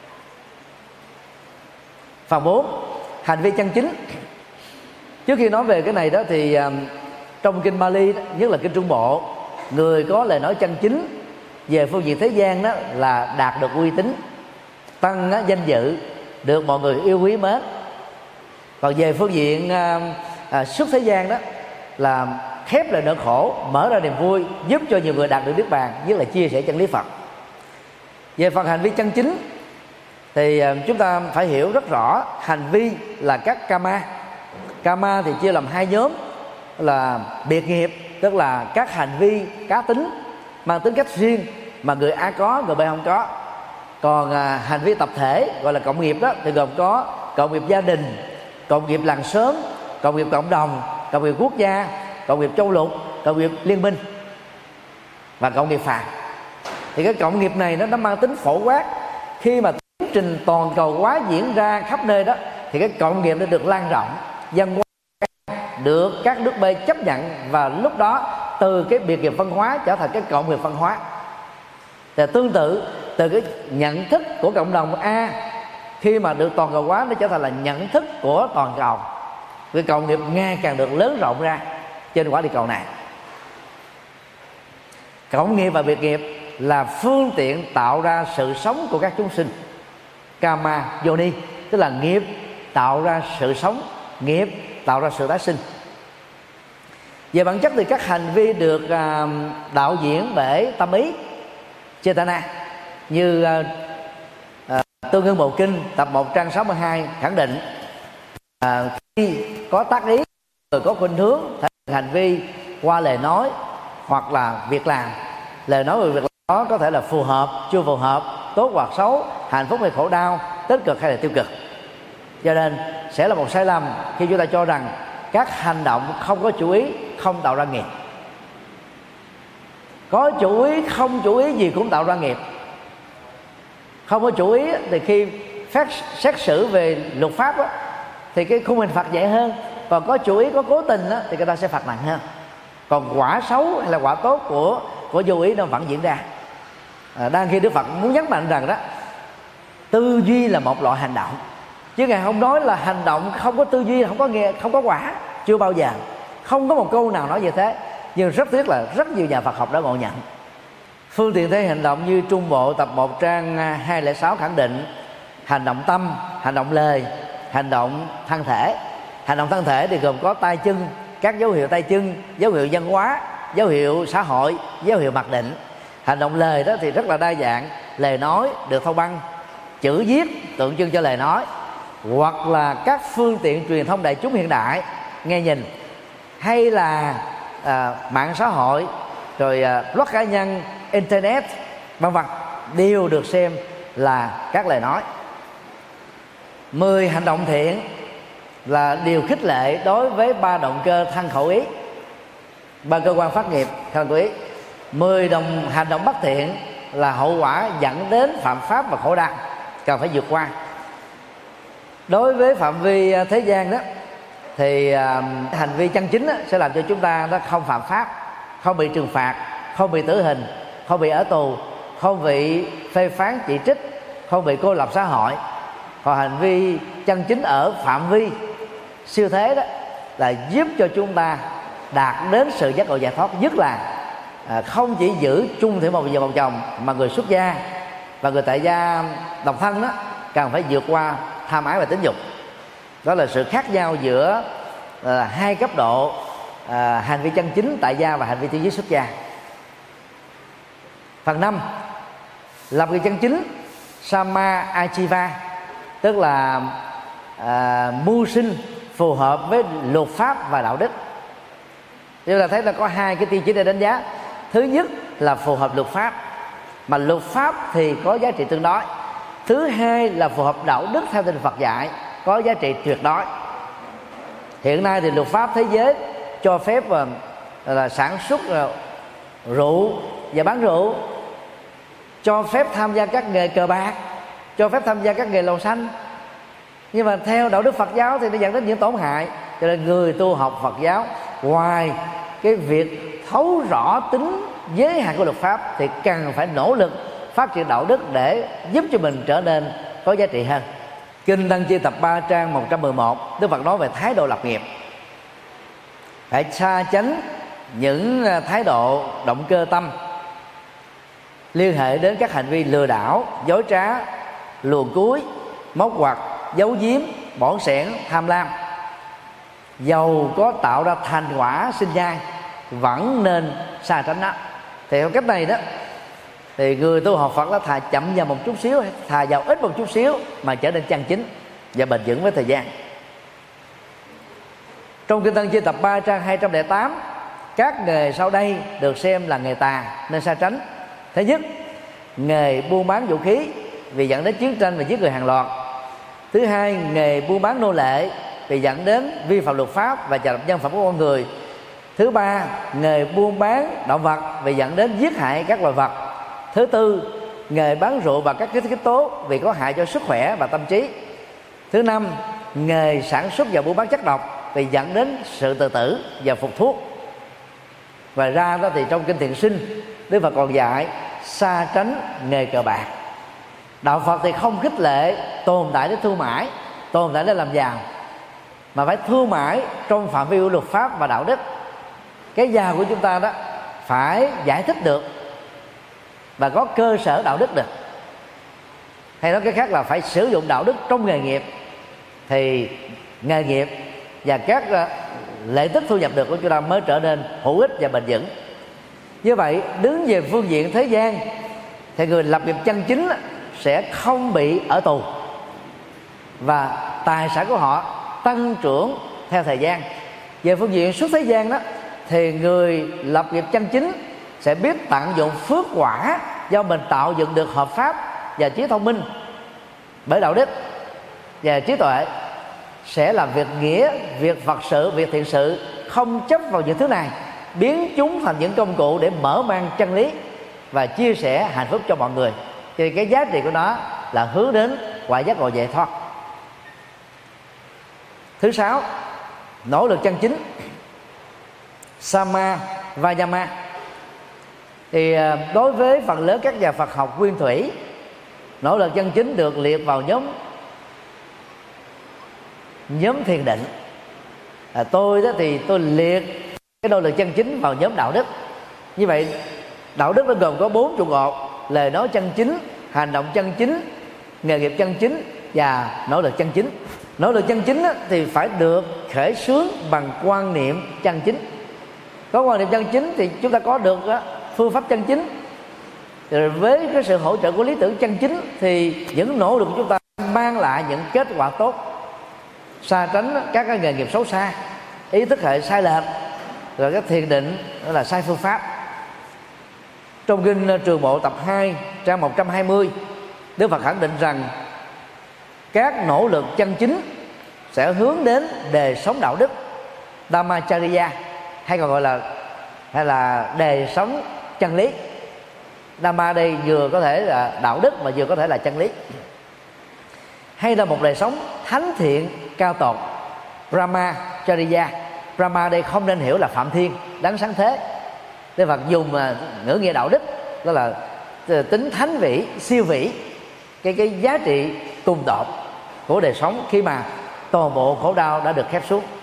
Phần 4, hành vi chân chính. Trước khi nói về cái này đó thì trong kinh Bali, nhất là kinh Trung Bộ, người có lời nói chân chính về phương diện thế gian đó là đạt được uy tín, tăng danh dự, được mọi người yêu quý mến. Còn về phương diện xuất thế gian đó là khép lại nỗi khổ, mở ra niềm vui, giúp cho nhiều người đạt được niết bàn, nhất là chia sẻ chân lý Phật. Về phần hành vi chân chính thì chúng ta phải hiểu rất rõ hành vi là các kama. Kama thì chia làm hai nhóm là biệt nghiệp, tức là các hành vi cá tính mang tính cách riêng mà người A có, người B không có. Còn hành vi tập thể gọi là cộng nghiệp đó thì gồm có cộng nghiệp gia đình, cộng nghiệp làng xóm, cộng nghiệp cộng đồng, cộng nghiệp quốc gia, cộng nghiệp châu lục, cộng nghiệp liên minh và cộng nghiệp phàm. Thì cái cộng nghiệp này nó mang tính phổ quát. Khi mà tiến trình toàn cầu hóa diễn ra khắp nơi đó thì cái cộng nghiệp nó được lan rộng, văn hóa được các nước B chấp nhận, và lúc đó từ cái biệt nghiệp văn hóa trở thành cái cộng nghiệp văn hóa. Và tương tự từ cái nhận thức của cộng đồng A, khi mà được toàn cầu hóa, nó trở thành là nhận thức của toàn cầu. Cái cộng nghiệp ngày càng được lớn rộng ra trên quả địa cầu này. Cộng nghiệp và biệt nghiệp là phương tiện tạo ra sự sống của các chúng sinh. Kama yoni tức là nghiệp tạo ra sự sống, nghiệp tạo ra sự tái sinh. Về bản chất thì các hành vi được đạo diễn bởi tâm ý Chetana, như Tương Ưng Bộ Kinh tập 1 trang 62 khẳng định khi có tác ý, người có khuynh hướng thể hiện hành vi qua lời nói hoặc là việc làm. Lời nói và việc làm đó có thể là phù hợp, chưa phù hợp, tốt hoặc xấu, hạnh phúc hay khổ đau, tích cực hay là tiêu cực. Cho nên sẽ là một sai lầm khi chúng ta cho rằng các hành động không có chủ ý không tạo ra nghiệp. Có chủ ý, không chủ ý gì cũng tạo ra nghiệp. Không có chủ ý thì khi xét xử về luật pháp đó, thì cái khung hình phạt nhẹ hơn. Còn có chủ ý, có cố tình đó, thì người ta sẽ phạt nặng hơn. Còn quả xấu hay là quả tốt của vô ý nó vẫn diễn ra. Đang khi Đức Phật muốn nhấn mạnh rằng đó, tư duy là một loại hành động, chứ Ngài không nói là hành động không có tư duy, không có nghe, không có quả. Chưa bao giờ, không có một câu nào nói như thế. Nhưng rất tiếc là rất nhiều nhà Phật học đã ngộ nhận. Phương tiện thể hành động như Trung Bộ tập 1 trang 206 khẳng định hành động tâm, hành động lời, hành động thân thể. Hành động thân thể thì gồm có tay chân, các dấu hiệu tay chân, dấu hiệu văn hóa, dấu hiệu xã hội, dấu hiệu mặc định. Hành động lời đó thì rất là đa dạng. Lời nói được thâu băng, chữ viết tượng trưng cho lời nói, hoặc là các phương tiện truyền thông đại chúng hiện đại, nghe nhìn, hay là mạng xã hội, rồi blog cá nhân, internet, vân vân, đều được xem là các lời nói. 10 hành động thiện là điều khích lệ đối với 3 động cơ thân khẩu ý, 3 cơ quan phát nghiệp thân khẩu ý. 10 hành động bất thiện là hậu quả dẫn đến phạm pháp và khổ đau, cần phải vượt qua. Đối với phạm vi thế gian đó thì hành vi chân chính sẽ làm cho chúng ta nó không phạm pháp, không bị trừng phạt, không bị tử hình, không bị ở tù, không bị phê phán chỉ trích, không bị cô lập xã hội. Còn hành vi chân chính ở phạm vi siêu thế đó là giúp cho chúng ta đạt đến sự giác ngộ giải thoát, nhất là không chỉ giữ chung thủy một vợ một chồng, mà người xuất gia và người tại gia độc thân đó cần phải vượt qua tham ái và tính dục. Đó là sự khác nhau giữa hai cấp độ hành vi chân chính tại gia và hành vi tiêu giới xuất gia. Phần 5, làm người chân chính Sama Ajiva, tức là mưu sinh phù hợp với luật pháp và đạo đức. Chúng ta thấy là có 2 cái tiêu chí để đánh giá. Thứ nhất là phù hợp luật pháp, mà luật pháp thì có giá trị tương đối. Thứ hai là phù hợp đạo đức theo tinh Phật dạy, có giá trị tuyệt đối. Hiện nay thì luật pháp thế giới cho phép là sản xuất rượu và bán rượu, cho phép tham gia các nghề cờ bạc, cho phép tham gia các nghề lầu xanh. Nhưng mà theo đạo đức Phật giáo thì nó dẫn đến những tổn hại. Cho nên người tu học Phật giáo, ngoài cái việc thấu rõ tính giới hạn của luật pháp, thì cần phải nỗ lực phát triển đạo đức để giúp cho mình trở nên có giá trị hơn. Kinh Tăng Chi tập 3 trang 111, Đức Phật nói về thái độ lập nghiệp. Phải xa tránh những thái độ động cơ tâm liên hệ đến các hành vi lừa đảo, dối trá, luồn cuối, móc ngoặt, giấu giếm, bỏn sẻn, tham lam. Dầu có tạo ra thành quả sinh nhai vẫn nên xa tránh nó. Thì theo cách này đó thì người tu học Phật đó thà chậm vào một chút xíu, thà vào ít một chút xíu mà trở nên chân chính và bền vững với thời gian. Trong Kinh Tăng Chi tập 3 trang 208, các nghề sau đây được xem là nghề tà nên xa tránh. Thứ nhất, nghề buôn bán vũ khí vì dẫn đến chiến tranh và giết người hàng loạt. Thứ hai, nghề buôn bán nô lệ vì dẫn đến vi phạm luật pháp và trà đạp nhân phẩm của con người. Thứ ba, nghề buôn bán động vật vì dẫn đến giết hại các loài vật. Thứ tư, nghề bán rượu và các kích thích tố vì có hại cho sức khỏe và tâm trí. Thứ năm, nghề sản xuất và buôn bán chất độc vì dẫn đến sự tự tử và phục thuốc. Và ra đó thì trong Kinh Thiện Sinh, Đức Phật còn dạy xa tránh nghề cờ bạc. Đạo Phật thì không khích lệ tồn tại để thu mãi, tồn tại để làm giàu, mà phải thu mãi trong phạm vi của luật pháp và đạo đức. Cái giàu của chúng ta đó phải giải thích được và có cơ sở đạo đức được. Hay nói cái khác là phải sử dụng đạo đức trong nghề nghiệp, thì nghề nghiệp và các lợi tức thu nhập được của chúng ta mới trở nên hữu ích và bền vững. Như vậy, đứng về phương diện thế gian thì người lập nghiệp chân chính sẽ không bị ở tù và tài sản của họ tăng trưởng theo thời gian. Về phương diện xuất thế gian đó thì người lập nghiệp chân chính sẽ biết tận dụng phước quả do mình tạo dựng được hợp pháp và trí thông minh bởi đạo đức và trí tuệ, sẽ làm việc nghĩa, việc Phật sự, việc thiện sự, không chấp vào những thứ này, biến chúng thành những công cụ để mở mang chân lý và chia sẻ hạnh phúc cho mọi người. Thì cái giá trị của nó là hướng đến quả giác ngộ giải thoát. Thứ sáu, nỗ lực chân chính Sama Vayama. Thì đối với phần lớn các nhà Phật học nguyên thủy, nỗ lực chân chính được liệt vào nhóm thiền định. Tôi đó thì tôi liệt cái nỗ lực chân chính vào nhóm đạo đức. Như vậy đạo đức nó gồm có 4 trụ cột: lời nói chân chính, hành động chân chính, nghề nghiệp chân chính và nỗ lực chân chính. Nỗ lực chân chính thì phải được khởi xướng bằng quan niệm chân chính. Có quan niệm chân chính thì chúng ta có được phương pháp chân chính. Rồi với cái sự hỗ trợ của lý tưởng chân chính thì những nỗ lực của chúng ta mang lại những kết quả tốt, xa tránh các cái nghề nghiệp xấu xa, ý thức hệ sai lệch, rồi cái thiền định đó là sai phương pháp. Trong Kinh Trường Bộ tập 2 trang 120, Đức Phật khẳng định rằng các nỗ lực chân chính sẽ hướng đến đời sống đạo đức, Dhammacharya, hay còn gọi là đời sống chân lý. Dhamma đây vừa có thể là đạo đức mà vừa có thể là chân lý, hay là một đời sống thánh thiện cao tột, Brahmacharya. Brahma đây không nên hiểu là Phạm Thiên, đấng sáng thế. Đức Phật dùng ngữ nghĩa đạo đức, đó là tính thánh vĩ, siêu vĩ, cái giá trị cùng tột của đời sống khi mà toàn bộ khổ đau đã được khép xuống.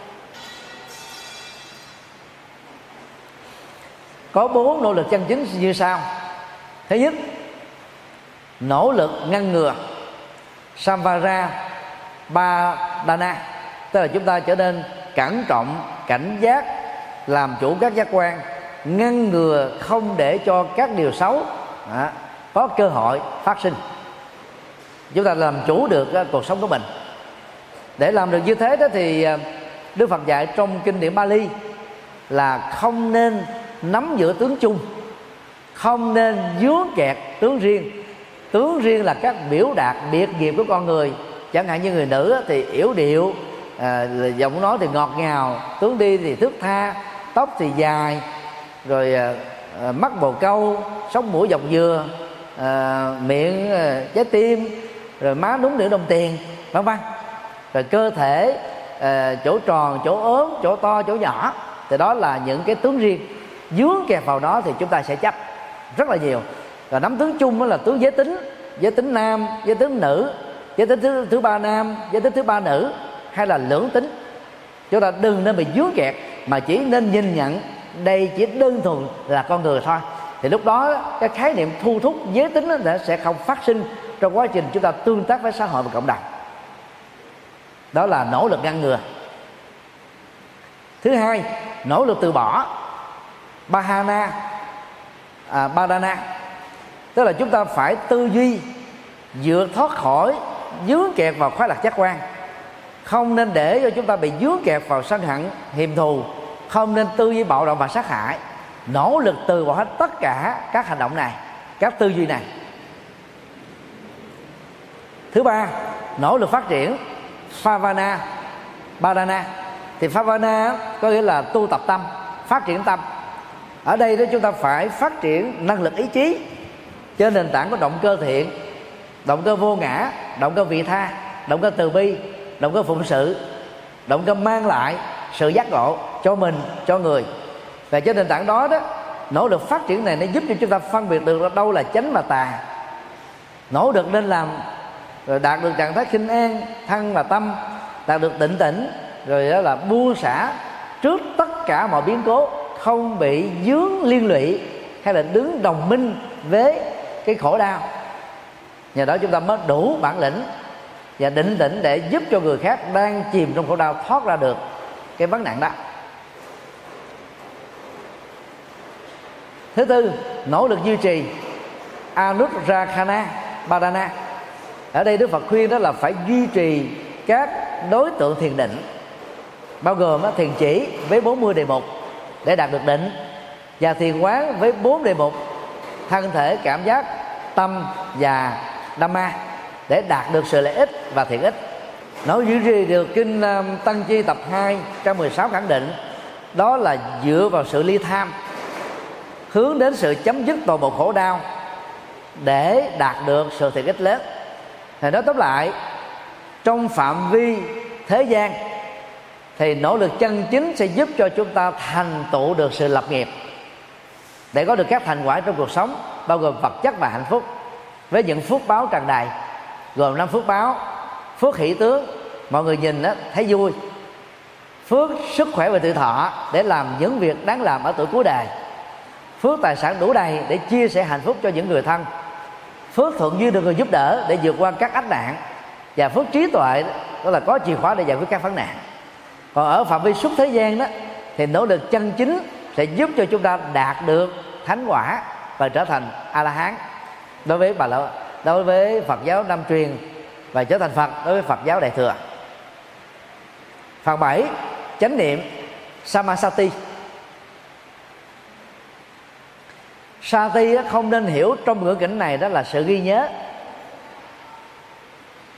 Có 4 nỗ lực chân chính như sau. Thứ nhất, nỗ lực ngăn ngừa Samvara Badana, tức là chúng ta trở nên cẩn trọng, cảnh giác, làm chủ các giác quan, ngăn ngừa không để cho các điều xấu có cơ hội phát sinh. Chúng ta làm chủ được cuộc sống của mình. Để làm được như thế đó thì Đức Phật dạy trong kinh điển Bali là không nên nắm giữ tướng chung, không nên vướng kẹt tướng riêng. Tướng riêng là các biểu đạt biệt nghiệp của con người. Chẳng hạn như người nữ thì yểu điệu, giọng nói thì ngọt ngào, tướng đi thì thướt tha, tóc thì dài, rồi mắt bồ câu, sống mũi dọc dừa, miệng trái tim, rồi má đúng nửa đồng tiền, vân vân. Rồi cơ thể chỗ tròn, chỗ ốm, chỗ to, chỗ nhỏ, thì đó là những cái tướng riêng. Dướng kẹp vào đó thì chúng ta sẽ chấp rất là nhiều. Rồi nắm tướng chung đó là tướng giới tính nam, giới tính nữ, giới tính thứ ba nam, giới tính thứ ba nữ, hay là lưỡng tính. Chúng ta đừng nên bị dướng kẹt, mà chỉ nên nhìn nhận đây chỉ đơn thuần là con người thôi. Thì lúc đó cái khái niệm thu thúc giới tính sẽ không phát sinh trong quá trình chúng ta tương tác với xã hội và cộng đồng. Đó là nỗ lực ngăn ngừa. Thứ hai, nỗ lực từ bỏ Badana, tức là chúng ta phải tư duy vượt thoát khỏi dướng kẹt vào khoái lạc giác quan. Không nên để cho chúng ta bị dướng kẹt vào sân hận, hiềm thù. Không nên tư duy bạo động và sát hại. Nỗ lực từ bỏ hết tất cả các hành động này, các tư duy này. Thứ ba, nỗ lực phát triển Bhavana Badana. Thì Bhavana có nghĩa là tu tập tâm, phát triển tâm. Ở đây đó chúng ta phải phát triển năng lực ý chí trên nền tảng của động cơ thiện, động cơ vô ngã, động cơ vị tha, động cơ từ bi, động cơ phụng sự, động cơ mang lại sự giác ngộ cho mình, cho người. Và trên nền tảng đó nỗ lực phát triển này nó giúp cho chúng ta phân biệt được đâu là chánh và tà. Nỗ lực nên làm rồi đạt được trạng thái khinh an, thân và tâm, đạt được tịnh tỉnh, rồi đó là buông xả trước tất cả mọi biến cố, không bị dướng liên lụy hay là đứng đồng minh với cái khổ đau. Nhờ đó chúng ta mới đủ bản lĩnh và định tĩnh để giúp cho người khác đang chìm trong khổ đau thoát ra được cái vấn nạn đó. Thứ tư, nỗ lực duy trì Anuttarakhana Badana. Ở đây Đức Phật khuyên đó là phải duy trì các đối tượng thiền định, bao gồm thiền chỉ với 40 đề mục để đạt được định, và thiền quán với 4 đề mục thân thể, cảm giác, tâm và Dhamma để đạt được sự lợi ích và thiện ích. Nó duy trì được kinh Tăng Chi tập 2 trang 16 khẳng định đó là dựa vào sự ly tham, hướng đến sự chấm dứt toàn bộ khổ đau để đạt được sự thiện ích lớn. Thì nói tóm lại, trong phạm vi thế gian thì nỗ lực chân chính sẽ giúp cho chúng ta thành tựu được sự lập nghiệp để có được các thành quả trong cuộc sống, bao gồm vật chất và hạnh phúc, với những phước báo tràn đầy, gồm 5 phước báo: phước hỷ tướng, mọi người nhìn thấy vui; phước sức khỏe và tuổi thọ, để làm những việc đáng làm ở tuổi cuối đời; phước tài sản đủ đầy để chia sẻ hạnh phúc cho những người thân; phước thuận duyên được người giúp đỡ để vượt qua các ách nạn; và phước trí tuệ, đó là có chìa khóa để giải quyết các vấn nạn. Còn ở phạm vi suốt thế gian đó thì nỗ lực chân chính sẽ giúp cho chúng ta đạt được thánh quả và trở thành A La Hán đối với Phật giáo Nam truyền, và trở thành Phật đối với Phật giáo Đại thừa. Phần 7, chánh niệm Samasati. Sati không nên hiểu trong ngữ cảnh này đó là sự ghi nhớ,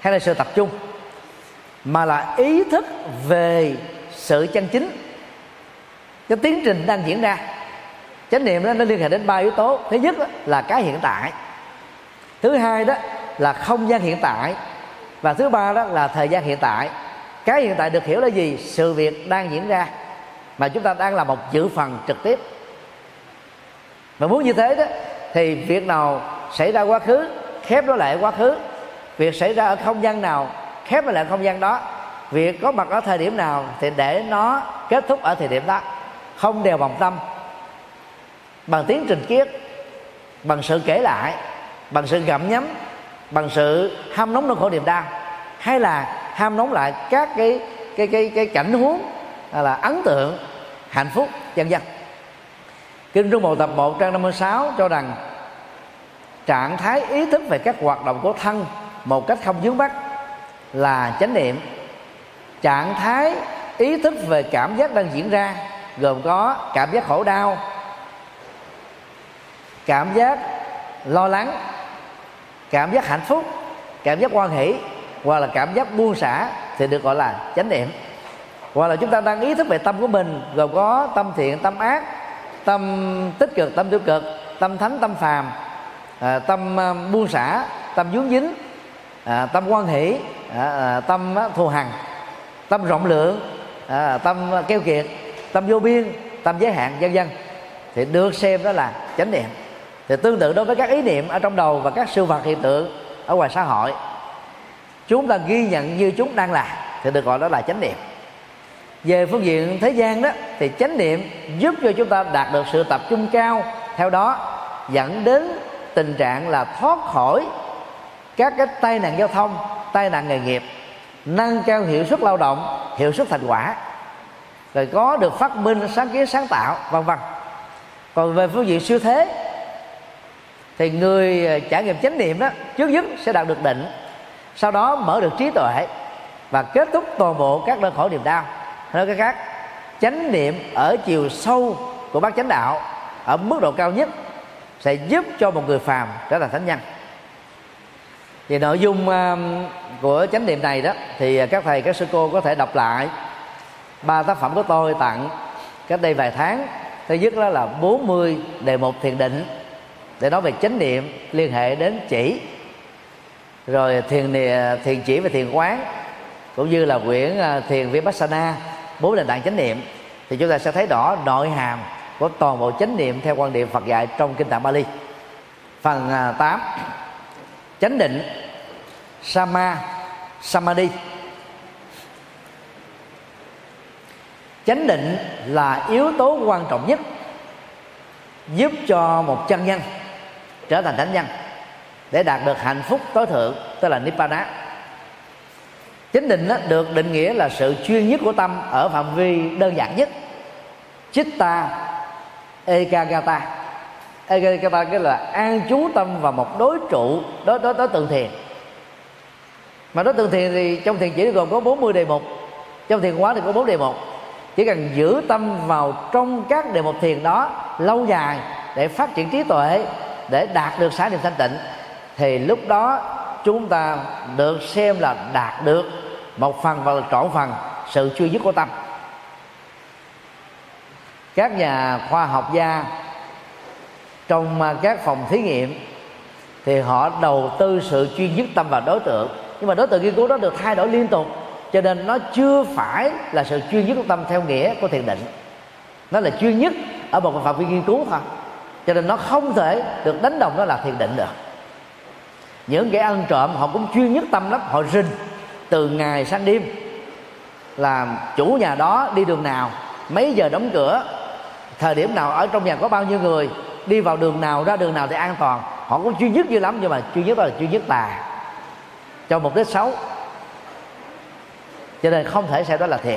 hay là sự tập trung, mà là ý thức về sự chân chính, cái tiến trình đang diễn ra. Chánh niệm đó nó liên hệ đến 3 yếu tố. Thứ nhất là cái hiện tại, thứ hai đó là không gian hiện tại, và thứ ba đó là thời gian hiện tại. Cái hiện tại được hiểu là gì? Sự việc đang diễn ra mà chúng ta đang là một dự phần trực tiếp. Và muốn như thế đó thì việc nào xảy ra quá khứ, khép nó lại quá khứ. Việc xảy ra ở không gian nào, khép nó lại không gian đó. Việc có mặt ở thời điểm nào thì để nó kết thúc ở thời điểm đó. Không đèo vòng tâm bằng tiến trình kiết, bằng sự kể lại, bằng sự gặm nhấm, bằng sự ham nóng nỗi khổ niềm đau, hay là ham nóng lại các cái cảnh huống là ấn tượng, hạnh phúc, vân vân. Kinh Trung Bộ tập 1 trang 56 cho rằng trạng thái ý thức về các hoạt động của thân một cách không vướng mắc là chánh niệm. Trạng thái ý thức về cảm giác đang diễn ra gồm có cảm giác khổ đau, cảm giác lo lắng, cảm giác hạnh phúc, cảm giác hoan hỷ, hoặc là cảm giác buông xả thì được gọi là chánh niệm. Hoặc là chúng ta đang ý thức về tâm của mình gồm có tâm thiện, tâm ác, tâm tích cực, tâm tiêu cực, tâm thánh, tâm phàm, tâm buông xả, tâm vướng dính, tâm hoan hỷ, tâm thù hằn, tâm rộng lượng, tâm keo kiệt, tâm vô biên, tâm giới hạn, vân vân, thì được xem đó là chánh niệm. Thì tương tự đối với các ý niệm ở trong đầu và các sự vật hiện tượng ở ngoài xã hội, chúng ta ghi nhận như chúng đang là thì được gọi đó là chánh niệm. Về phương diện thế gian đó thì chánh niệm giúp cho chúng ta đạt được sự tập trung cao, theo đó dẫn đến tình trạng là thoát khỏi các cái tai nạn giao thông, tai nạn nghề nghiệp, nâng cao hiệu suất lao động, hiệu suất thành quả, rồi có được phát minh, sáng kiến, sáng tạo, vân vân. Còn về phương diện siêu thế thì người trải nghiệm chánh niệm đó trước nhất sẽ đạt được định, sau đó mở được trí tuệ và kết thúc toàn bộ các nỗi khổ niềm đau. Nói cách khác, chánh niệm ở chiều sâu của bát chánh đạo ở mức độ cao nhất sẽ giúp cho một người phàm trở thành thánh nhân. Thì nội dung của chánh niệm này đó thì các thầy, các sư cô có thể đọc lại 3 tác phẩm của tôi tặng cách đây vài tháng. Thứ nhất đó là 40 đề mục thiền định để nói về chánh niệm liên hệ đến chỉ, rồi thiền chỉ và thiền quán, cũng như là quyển thiền Vipassana, 4 nền tảng chánh niệm. Thì chúng ta sẽ thấy rõ nội hàm của toàn bộ chánh niệm theo quan điểm Phật dạy trong kinh tạng Bali. Phần 8, chánh định Samadhi. Chánh định là yếu tố quan trọng nhất giúp cho một chân nhân trở thành thánh nhân để đạt được hạnh phúc tối thượng, tức là Nibbana. Chánh định được định nghĩa là sự chuyên nhất của tâm ở phạm vi đơn giản nhất, Chitta Ekagata. Ekagata cái là an trú tâm vào một đối trụ, đối tượng thiền. Mà đối tượng thiền thì trong thiền chỉ gồm có 40 đề mục, trong thiền quán thì có 4 đề mục. Chỉ cần giữ tâm vào trong các đề mục thiền đó lâu dài để phát triển trí tuệ, để đạt được xá niệm thanh tịnh, thì lúc đó chúng ta được xem là đạt được một phần và trọn phần sự chuyên nhất của tâm. Các nhà khoa học gia trong các phòng thí nghiệm thì họ đầu tư sự chuyên nhất tâm vào đối tượng, nhưng mà đối tượng nghiên cứu đó được thay đổi liên tục, cho nên nó chưa phải là sự chuyên nhất của tâm theo nghĩa của thiền định. Nó là chuyên nhất ở một phạm vi nghiên cứu thôi, cho nên nó không thể được đánh đồng nó là thiền định được. Những kẻ ăn trộm họ cũng chuyên nhất tâm lắm, họ rình từ ngày sang đêm, là chủ nhà đó đi đường nào, mấy giờ đóng cửa, thời điểm nào ở trong nhà có bao nhiêu người, đi vào đường nào ra đường nào thì an toàn. Họ cũng chuyên nhất dữ lắm, nhưng mà chuyên nhất đó là chuyên nhất tà, cho mục đích xấu, cho nên không thể xem đó là thiền.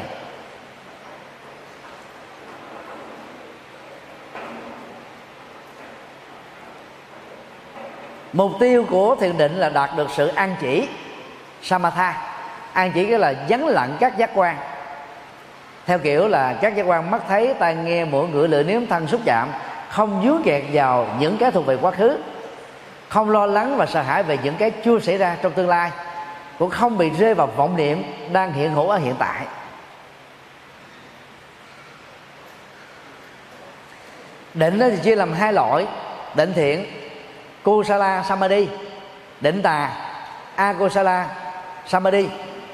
Mục tiêu của thiền định là đạt được sự an chỉ, Samatha. An chỉ cái là vắng lặng các giác quan, theo kiểu là các giác quan mắt thấy, tai nghe, mũi ngửi, lưỡi nếm, thân xúc chạm, không dướng kẹt vào những cái thuộc về quá khứ, không lo lắng và sợ hãi về những cái chưa xảy ra trong tương lai, cũng không bị rơi vào vọng niệm đang hiện hữu ở hiện tại. Định thì chia làm hai loại: định thiện Kusala Samadhi, định tà Akusala Samadhi.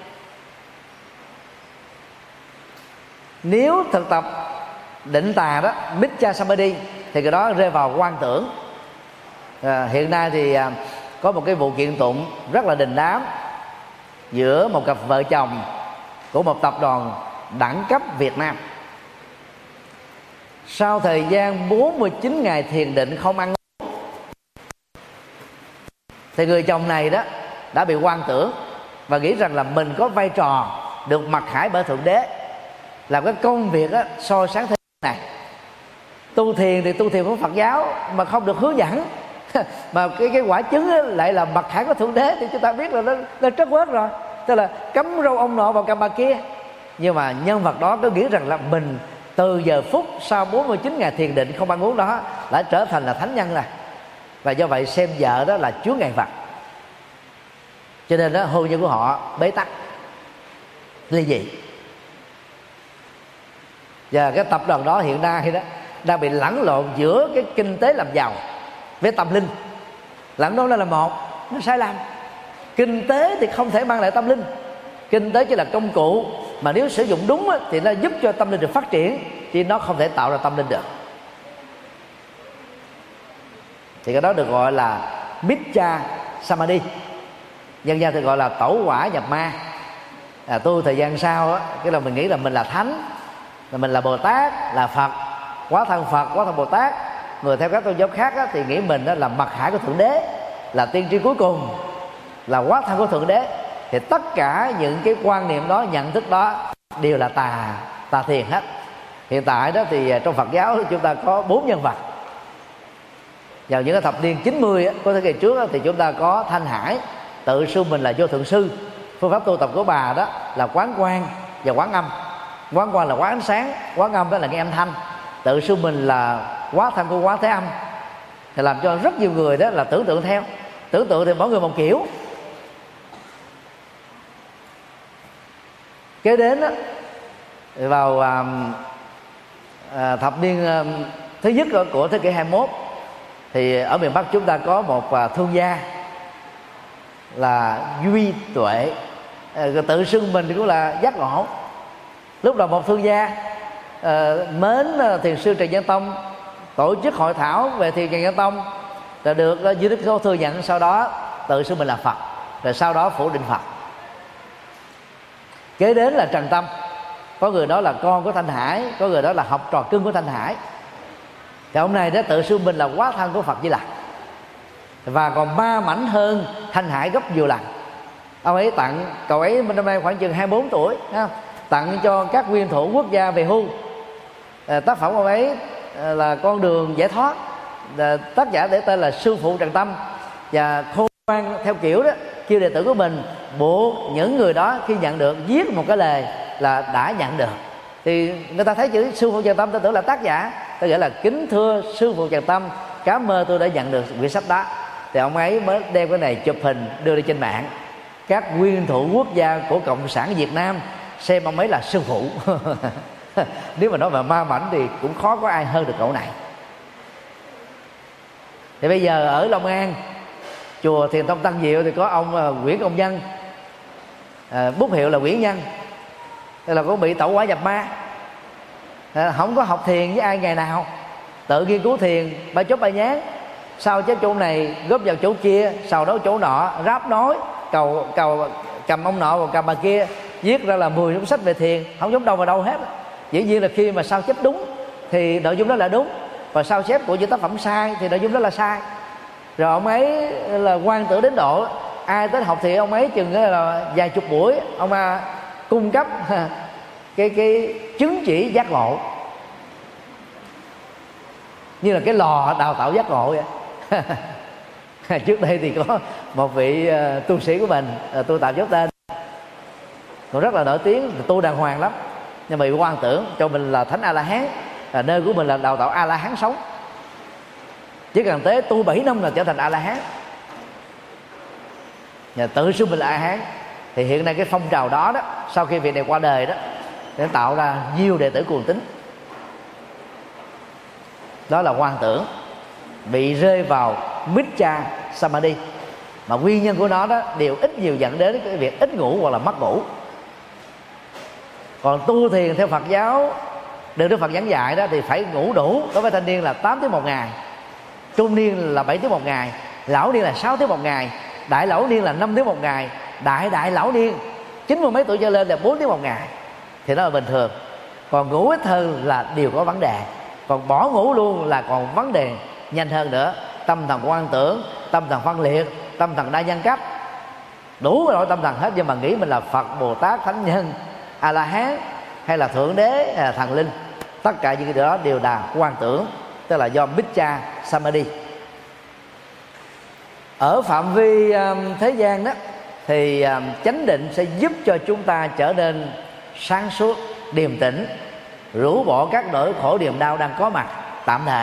Nếu thực tập định tà đó, Miccha Samadhi, thì cái đó rơi vào quan tưởng. Hiện nay thì có một cái vụ kiện tụng rất là đình đám giữa một cặp vợ chồng của một tập đoàn đẳng cấp Việt Nam. Sau thời gian 49 ngày thiền định không ăn uống, thì người chồng này đó đã bị hoang tưởng và nghĩ rằng là mình có vai trò được mặc khải bởi Thượng Đế, làm cái công việc đó soi sáng thế này. Tu thiền thì tu thiền của Phật giáo mà không được hướng dẫn mà cái quả chứng lại là mặc khải của Thượng Đế, thì chúng ta biết là nó trất quết rồi. Tức là cắm râu ông nọ vào cằm bà kia. Nhưng mà nhân vật đó cứ nghĩ rằng là mình từ giờ phút sau 49 ngày thiền định không ăn uống đó đã trở thành là thánh nhân rồi, và do vậy xem vợ đó là chướng ngại vật, cho nên đó hôn nhân của họ bế tắc, ly dị. Và cái tập đoàn đó hiện nay đó đang bị lẫn lộn giữa cái kinh tế làm giàu với tâm linh. Lẫn đó là một, nó sai lầm. Kinh tế thì không thể mang lại tâm linh. Kinh tế chỉ là công cụ mà nếu sử dụng đúng thì nó giúp cho tâm linh được phát triển, chứ nó không thể tạo ra tâm linh được. Thì cái đó được gọi là Miccha Samadhi, dân gian thì gọi là tẩu hỏa nhập ma. Tu thời gian sau á, cái là mình nghĩ là mình là thánh, là mình là Bồ Tát, là Phật, quá thân Phật, quá thân Bồ Tát. Người theo các tôn giáo khác á, thì nghĩ mình đó là mặc khải của Thượng Đế, là tiên tri cuối cùng, là quá thân của Thượng Đế. Thì tất cả những cái quan niệm đó, nhận thức đó đều là tà thiền hết. Hiện tại đó thì trong Phật giáo chúng ta có 4 nhân vật. Vào những cái thập niên 90 của thế kỷ trước thì chúng ta có Thanh Hải, tự xưng mình là Vô Thượng Sư. Phương pháp tu tập của bà đó là quán quan và quán âm. Quán quan là quán ánh sáng, quán âm đó là nghe âm thanh. Tự xưng mình là quá thân của Quán Thế Âm, thì làm cho rất nhiều người đó là tưởng tượng theo. Tưởng tượng thì mỗi người một kiểu. Kế đến đó, vào thập niên thứ nhất của thế kỷ 21, thì ở miền Bắc chúng ta có một thương gia là Duy Tuệ, tự xưng mình cũng là giác ngộ. Lúc đầu một thương gia mến thiền sư Trần Nhân Tông, tổ chức hội thảo về thiền Trần Nhân Tông, rồi được UNESCO thừa nhận. Sau đó tự xưng mình là Phật, rồi sau đó phủ định Phật. Kế đến là Trần Tâm, có người đó là con của Thanh Hải, có người đó là học trò cưng của Thanh Hải. Thì ông này đó tự xưng mình là quá thân của Phật Di Lặc, và còn ma mảnh hơn Thanh Hải gấp nhiều lần. Ông ấy tặng, cậu ấy năm nay khoảng chừng 24 tuổi, tặng cho các nguyên thủ quốc gia về hưu. Tác phẩm ông ấy là Con Đường Giải Thoát, tác giả để tên là Sư Phụ Trần Tâm. Và khôn ngoan theo kiểu đó kêu đệ tử của mình buộc những người đó khi nhận được viết một cái lời là đã nhận được. Thì người ta thấy chữ Sư Phụ Trần Tâm, ta tưởng là tác giả, ta gọi là kính thưa Sư Phụ Trần Tâm, cảm ơn tôi đã nhận được quyển sách đó. Thì ông ấy mới đem cái này chụp hình đưa lên trên mạng. Các nguyên thủ quốc gia của Cộng sản Việt Nam xem ông ấy là sư phụ. Nếu mà nói về ma mảnh thì cũng khó có ai hơn được cậu này. Thì bây giờ ở Long An, chùa Thiền Tông Tân Diệu thì có ông Nguyễn Công Nhân, bút hiệu là Nguyễn Nhân. Đây là cũng bị tẩu hỏa nhập ma, không có học thiền với ai ngày nào, tự nghiên cứu thiền ba chốt ba nhán, sau chết chỗ này góp vào chỗ kia, sau đó chỗ nọ ráp nối, cầu cầm ông nọ vào cầm bà kia, viết ra là 10 cuốn sách về thiền, không giống đâu vào đâu hết. Dĩ nhiên là khi mà sao chép đúng thì nội dung đó là đúng, và sao chép của những tác phẩm sai thì nội dung đó là sai. Rồi ông ấy là quan tưởng đến độ ai tới học thì ông ấy chừng là vài chục buổi ông cung cấp cái chứng chỉ giác ngộ, như là cái lò đào tạo giác ngộ vậy. Trước đây thì có một vị tu sĩ của mình, tu tạm dốc tên, còn rất là nổi tiếng, tu đàng hoàng lắm, nhưng mà bị quan tưởng cho mình là thánh A La Hán, là nơi của mình là đào tạo A La Hán sống, chỉ cần tới tu 7 năm là trở thành A La Hán, và tự xưng mình là A La Hán. Thì hiện nay cái phong trào đó sau khi vị này qua đời đó, để tạo ra nhiều đệ tử cuồng tín. Đó là quan tưởng bị rơi vào Miccha Samadhi, mà nguyên nhân của nó đó đều ít nhiều dẫn đến cái việc ít ngủ hoặc là mất ngủ. Còn tu thiền theo Phật giáo được Đức Phật giảng dạy đó thì phải ngủ đủ. Đối với thanh niên là 8 tiếng một ngày, trung niên là 7 tiếng một ngày, lão niên là 6 tiếng một ngày, đại lão niên là 5 tiếng một ngày, đại lão niên 90 mấy tuổi trở lên là 4 tiếng một ngày. Thì đó là bình thường. Còn ngủ ít hơn là điều có vấn đề. Còn bỏ ngủ luôn là còn vấn đề nhanh hơn nữa. Tâm thần quan tưởng, tâm thần phân liệt, tâm thần đa nhân cách, đủ loại tâm thần hết. Nhưng mà nghĩ mình là Phật, Bồ Tát, Thánh Nhân, A La Hán hay là Thượng Đế hay là Thần Linh, tất cả những cái điều đó đều là quan tưởng, tức là do Miccha Samadhi. Ở phạm vi thế gian đó thì chánh định sẽ giúp cho chúng ta trở nên sáng suốt, điềm tĩnh, rũ bỏ các nỗi khổ niềm đau đang có mặt tạm thời.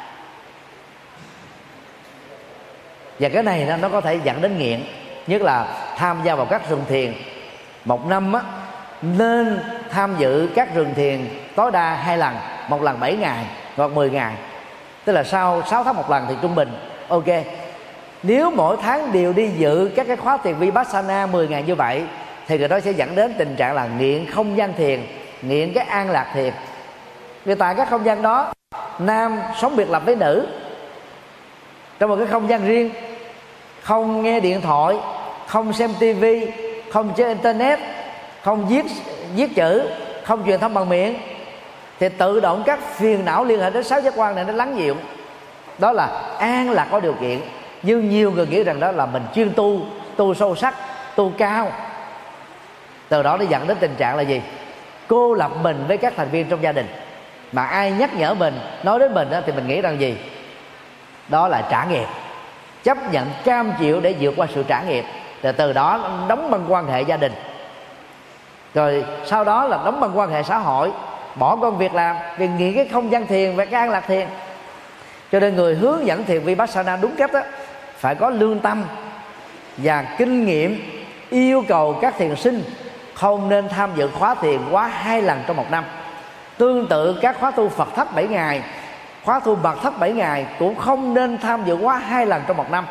Và cái này nó có thể dẫn đến nghiện. Nhất là tham gia vào các rừng thiền. Một năm nên tham dự các rừng thiền tối đa 2 lần, một lần 7 ngày hoặc 10 ngày. Tức là sau 6 tháng một lần thì trung bình ok. Nếu mỗi tháng đều đi dự các cái khóa thiền Vipassana 10 ngày như vậy thì người đó sẽ dẫn đến tình trạng là nghiện không gian thiền, nghiện cái an lạc thiền. Vì tại các không gian đó, nam sống biệt lập với nữ trong một cái không gian riêng, không nghe điện thoại, không xem tivi, không chơi internet, không viết chữ, không truyền thông bằng miệng, thì tự động các phiền não liên hệ đến 6 giác quan này nó lắng dịu. Đó là an lạc có điều kiện. Nhưng nhiều người nghĩ rằng đó là mình chuyên tu sâu sắc, tu cao. Từ đó nó dẫn đến tình trạng là gì? Cô lập mình với các thành viên trong gia đình. Mà ai nhắc nhở mình, nói đến mình thì mình nghĩ rằng gì? Đó là trả nghiệp. Chấp nhận cam chịu để vượt qua sự trả nghiệp. Rồi từ đó đóng băng quan hệ gia đình. Rồi sau đó là đóng băng quan hệ xã hội, bỏ công việc làm vì nghĩ cái không gian thiền và cái an lạc thiền. Cho nên người hướng dẫn thiền Vipassana đúng cách đó, phải có lương tâm và kinh nghiệm yêu cầu các thiền sinh không nên tham dự khóa thiền quá 2 lần trong một năm. Tương tự các khóa tu Phật thấp 7 ngày, khóa tu Mật thấp 7 ngày cũng không nên tham dự quá 2 lần trong một năm.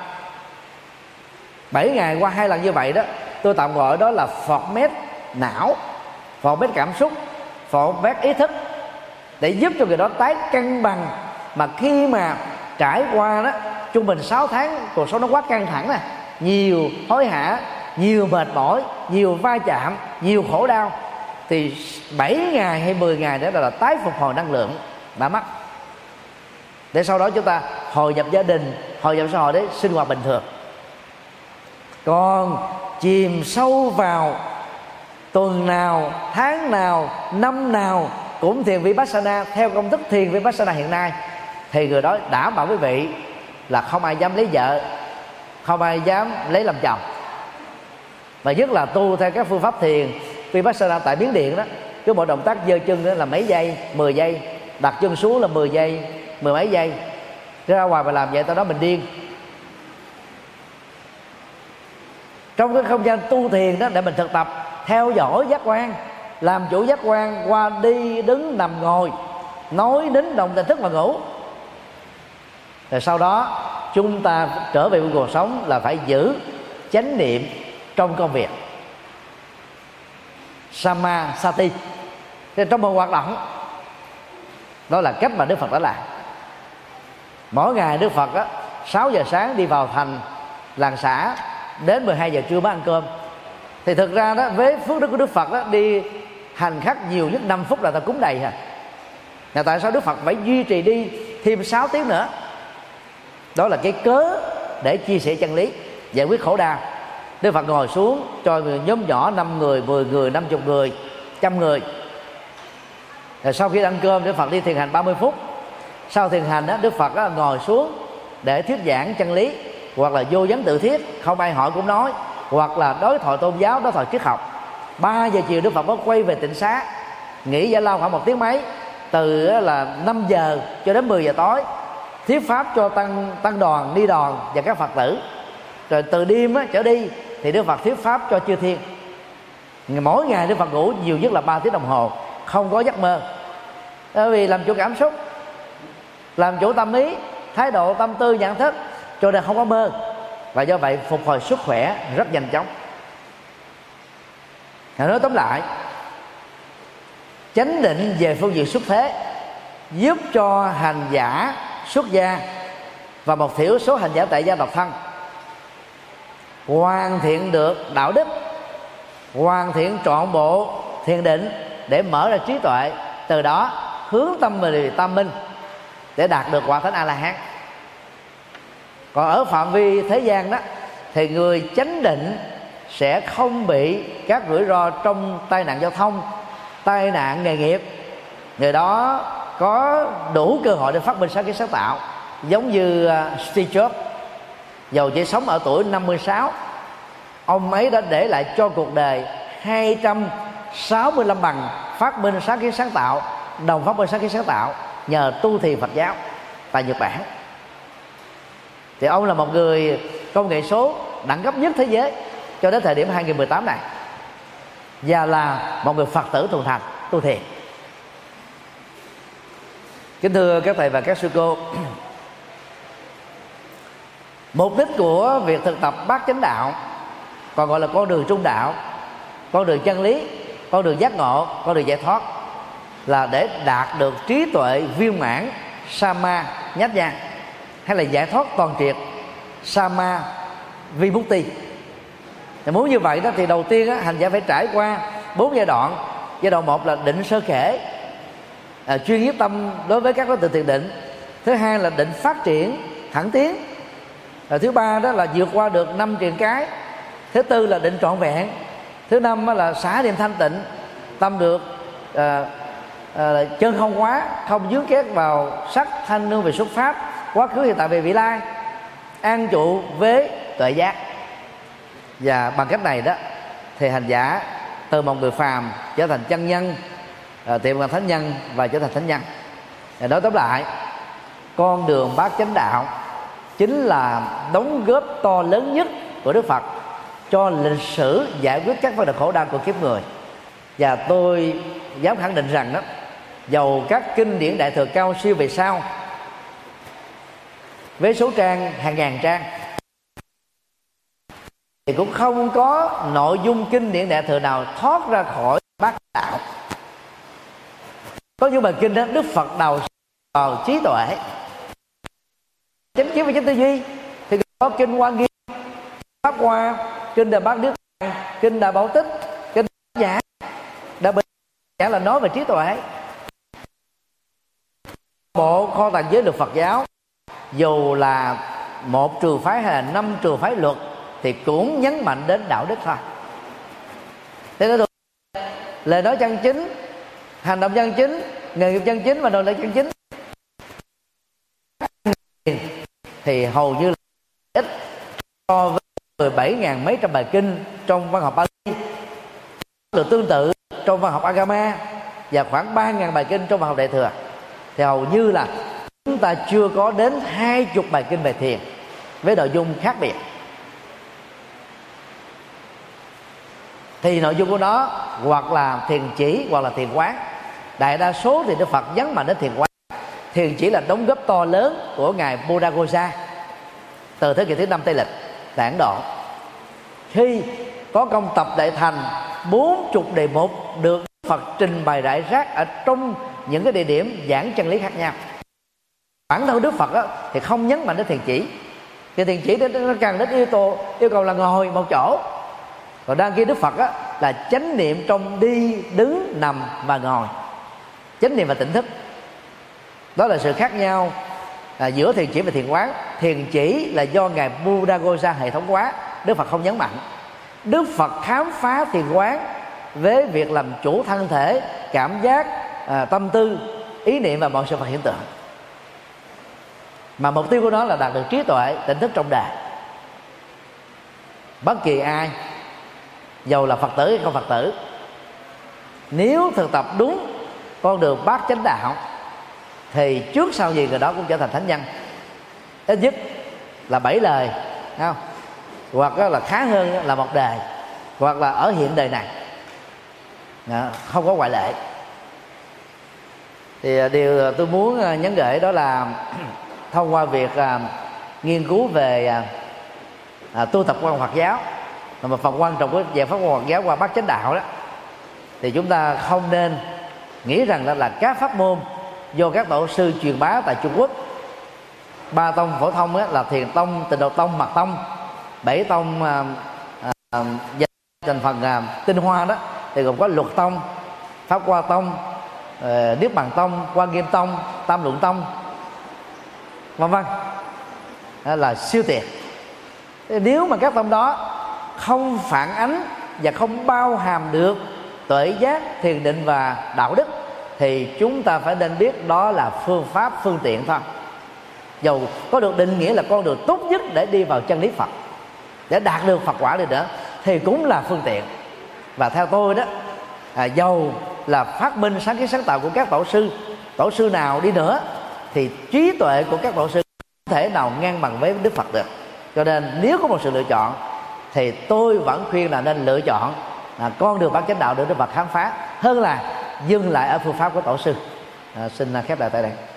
7 ngày qua 2 lần như vậy đó, tôi tạm gọi đó là format não, format cảm xúc, format ý thức, để giúp cho người đó tái cân bằng. Mà khi mà trải qua đó trung bình 6 tháng cuộc sống nó quá căng thẳng nè, nhiều hối hả, nhiều mệt mỏi, nhiều va chạm, nhiều khổ đau, thì 7 ngày hay 10 ngày đó là tái phục hồi năng lượng đã mất, để sau đó chúng ta hồi nhập gia đình, hồi nhập xã hội để sinh hoạt bình thường. Còn chìm sâu vào tuần nào, tháng nào, năm nào cũng thiền Vipassana theo công thức thiền Vipassana hiện nay, thì người đó đảm bảo quý vị là không ai dám lấy vợ, không ai dám lấy làm chồng. Và nhất là tu theo các phương pháp thiền Vipassana tại Miến Điện đó, cứ mỗi động tác giơ chân đó là mấy giây, 10 giây, đặt chân xuống là 10 giây, 10 mấy giây. Ra ngoài mà làm vậy tao nói mình điên. Trong cái không gian tu thiền đó, để mình thực tập theo dõi giác quan, làm chủ giác quan qua đi, đứng, nằm, ngồi, nói, nín, động, tỉnh thức và ngủ. Rồi sau đó chúng ta trở về với cuộc sống là phải giữ chánh niệm trong công việc, Samasati, trong một hoạt động. Đó là cách mà Đức Phật đã làm. Mỗi ngày Đức Phật đó, 6 giờ sáng đi vào thành làng xã, đến 12 giờ trưa mới ăn cơm. Thì thực ra đó, với phước đức của Đức Phật đó, đi hành khắc nhiều nhất 5 phút là ta cúng đầy à. Là tại sao Đức Phật phải duy trì đi thêm 6 tiếng nữa? Đó là cái cớ để chia sẻ chân lý, giải quyết khổ đau. Đức Phật ngồi xuống cho nhóm nhỏ 5 người, 10 người, 50 người, 100 người. Rồi sau khi ăn cơm, Đức Phật đi thiền hành 30 phút. Sau thiền hành đó, Đức Phật đó ngồi xuống để thuyết giảng chân lý, hoặc là vô vấn tự thiết, không ai hỏi cũng nói, hoặc là đối thoại tôn giáo, đối thoại triết học. 3 giờ chiều Đức Phật mới quay về tịnh xá, nghỉ giải lao khoảng 1 tiếng mấy, từ là 5 giờ cho đến 10 giờ tối, thuyết pháp cho tăng đoàn, ni đoàn và các Phật tử. Rồi từ đêm trở đi thì Đức Phật thuyết pháp cho chư thiên. Mỗi ngày Đức Phật ngủ nhiều nhất là 3 tiếng đồng hồ, không có giấc mơ. Bởi vì làm chủ cảm xúc, làm chủ tâm ý, thái độ, tâm tư, nhận thức, cho nên không có mơ. Và do vậy phục hồi sức khỏe rất nhanh chóng. Nói tóm lại, chánh định về phương diện xuất thế giúp cho hành giả xuất gia và một thiểu số hành giả tại gia độc thân hoàn thiện được đạo đức, hoàn thiện trọn bộ thiền định để mở ra trí tuệ, từ đó hướng tâm về tâm minh để đạt được quả thánh A La Hán. Còn ở phạm vi thế gian đó thì người chánh định sẽ không bị các rủi ro trong tai nạn giao thông, tai nạn nghề nghiệp. Người đó có đủ cơ hội để phát minh sáng kiến sáng tạo, giống như Steve Jobs. Dầu chỉ sống ở tuổi 56, ông ấy đã để lại cho cuộc đời 265 bằng phát minh sáng kiến sáng tạo, đồng phát minh sáng kiến sáng tạo nhờ tu thiền Phật giáo tại Nhật Bản. Thì ông là một người công nghệ số đẳng cấp nhất thế giới cho đến thời điểm 2018 này, và là một người Phật tử thuần thành tu thiền. Kính thưa các thầy và các sư cô, mục đích của việc thực tập bát chánh đạo, còn gọi là con đường trung đạo, con đường chân lý, con đường giác ngộ, con đường giải thoát, là để đạt được trí tuệ viên mãn Sama Nhát Nhang, hay là giải thoát toàn triệt Sama Vimukti. Thì muốn như vậy đó thì đầu tiên hành giả phải trải qua 4 giai đoạn. Giai đoạn 1 là định sơ khể, chuyên nhất tâm đối với các đối tượng thiền định. Thứ hai là định phát triển thẳng tiến. Thứ ba đó là vượt qua được 5 triền cái. Thứ tư là định trọn vẹn. Thứ năm là xả niệm thanh tịnh, tâm được chân không quá, không dướng két vào sắc thanh nương về xuất pháp, quá khứ hiện tại về vị lai, an trụ với tuệ giác. Và bằng cách này đó thì hành giả từ một người phàm trở thành chân nhân, tiệm thành thánh nhân và trở thành thánh nhân. Nói tóm lại, con đường bát chánh đạo chính là đóng góp to lớn nhất của Đức Phật cho lịch sử giải quyết các vấn đề khổ đau của kiếp người. Và tôi dám khẳng định rằng đó, dầu các kinh điển đại thừa cao siêu về sau với số trang hàng ngàn trang thì cũng không có nội dung kinh điển đại thừa nào thoát ra khỏi bát đạo. Có những bài kinh đó Đức Phật đầu vào trí tuệ, chánh kiến và chánh tư duy. Thì có kinh Hoa Nghiêm, Pháp Hoa, kinh Đại Bát Niết Bàn, kinh Đại Bảo Tích, kinh Giả. Đặc biệt Giả là nói về trí tuệ. Bộ kho tàng giới luật Phật giáo, dù là 1 trường phái hay là 5 trường phái luật, thì cũng nhấn mạnh đến đạo đức thôi. Thế đó, lời nói chân chính, hành động chân chính, nghề nghiệp chân chính và nội lực chân chính thì hầu như là ít so với 17.000 mấy trăm bài kinh trong văn học Pali, được tương tự trong văn học Agama, và khoảng 3.000 bài kinh trong văn học Đại thừa. Thì hầu như là chúng ta chưa có đến 20 bài kinh về thiền với nội dung khác biệt. Thì nội dung của nó hoặc là thiền chỉ hoặc là thiền quán. Đại đa số thì Đức Phật nhấn mạnh đến thiền quán. Thiền chỉ là đóng góp to lớn của ngài Buddhaghosa từ thế kỷ thứ 5 Tây lịch tại Ấn Độ, khi có công tập đại thành 40 đề mục được Đức Phật trình bày rải rác ở trong những cái địa điểm giảng chân lý khác nhau. Bản thân Đức Phật thì không nhấn mạnh đến thiền chỉ. Thì thiền chỉ nó cần đến yêu cầu là ngồi một chỗ. Còn đang kia Đức Phật là chánh niệm trong đi, đứng, nằm và ngồi, chánh niệm và tỉnh thức. Đó là sự khác nhau giữa thiền chỉ và thiền quán. Thiền chỉ là do ngài Buddhaghosa hệ thống hóa, Đức Phật không nhấn mạnh. Đức Phật khám phá thiền quán với việc làm chủ thân thể, cảm giác, tâm tư, ý niệm và mọi sự vật hiện tượng. Mà mục tiêu của nó là đạt được trí tuệ, tỉnh thức trong đời. Bất kỳ ai, dầu là Phật tử hay không Phật tử, nếu thực tập đúng con đường bát chánh đạo thì trước sau gì người đó cũng trở thành thánh nhân. Ít nhất là 7 lời, không? Hoặc là khá hơn là một đời, hoặc là ở hiện đời này. không có ngoại lệ. Thì điều tôi muốn nhấn gửi đó là thông qua việc nghiên cứu về tu tập quan Phật giáo, là một phần quan trọng của giải pháp quan Phật giáo qua bát chánh đạo đó, thì chúng ta không nên nghĩ rằng đó là các pháp môn do các tổ sư truyền bá tại Trung Quốc, 3 tông phổ thông đó, là Thiền tông, Tịnh độ tông, Mật tông, 7 tông thành phần tinh hoa đó thì gồm có Luật tông, Pháp Hoa tông, Niết Bàn tông, Quan Nghiêm tông, Tam Luận tông, vân vân, là siêu tuyệt. Nếu mà các tông đó không phản ánh và không bao hàm được tuệ giác, thiền định và đạo đức, thì chúng ta phải nên biết đó là phương pháp, phương tiện thôi. Dầu có được định nghĩa là con đường tốt nhất để đi vào chân lý Phật, để đạt được Phật quả đi nữa, thì cũng là phương tiện. Và theo tôi đó, dầu là phát minh sáng kiến sáng tạo của các tổ sư nào đi nữa, thì trí tuệ của các tổ sư không thể nào ngang bằng với Đức Phật được. Cho nên nếu có một sự lựa chọn thì tôi vẫn khuyên là nên lựa chọn con đường bát chánh đạo để Đức Phật khám phá, hơn là dừng lại ở phương pháp của tổ sư. Xin khép lại tại đây.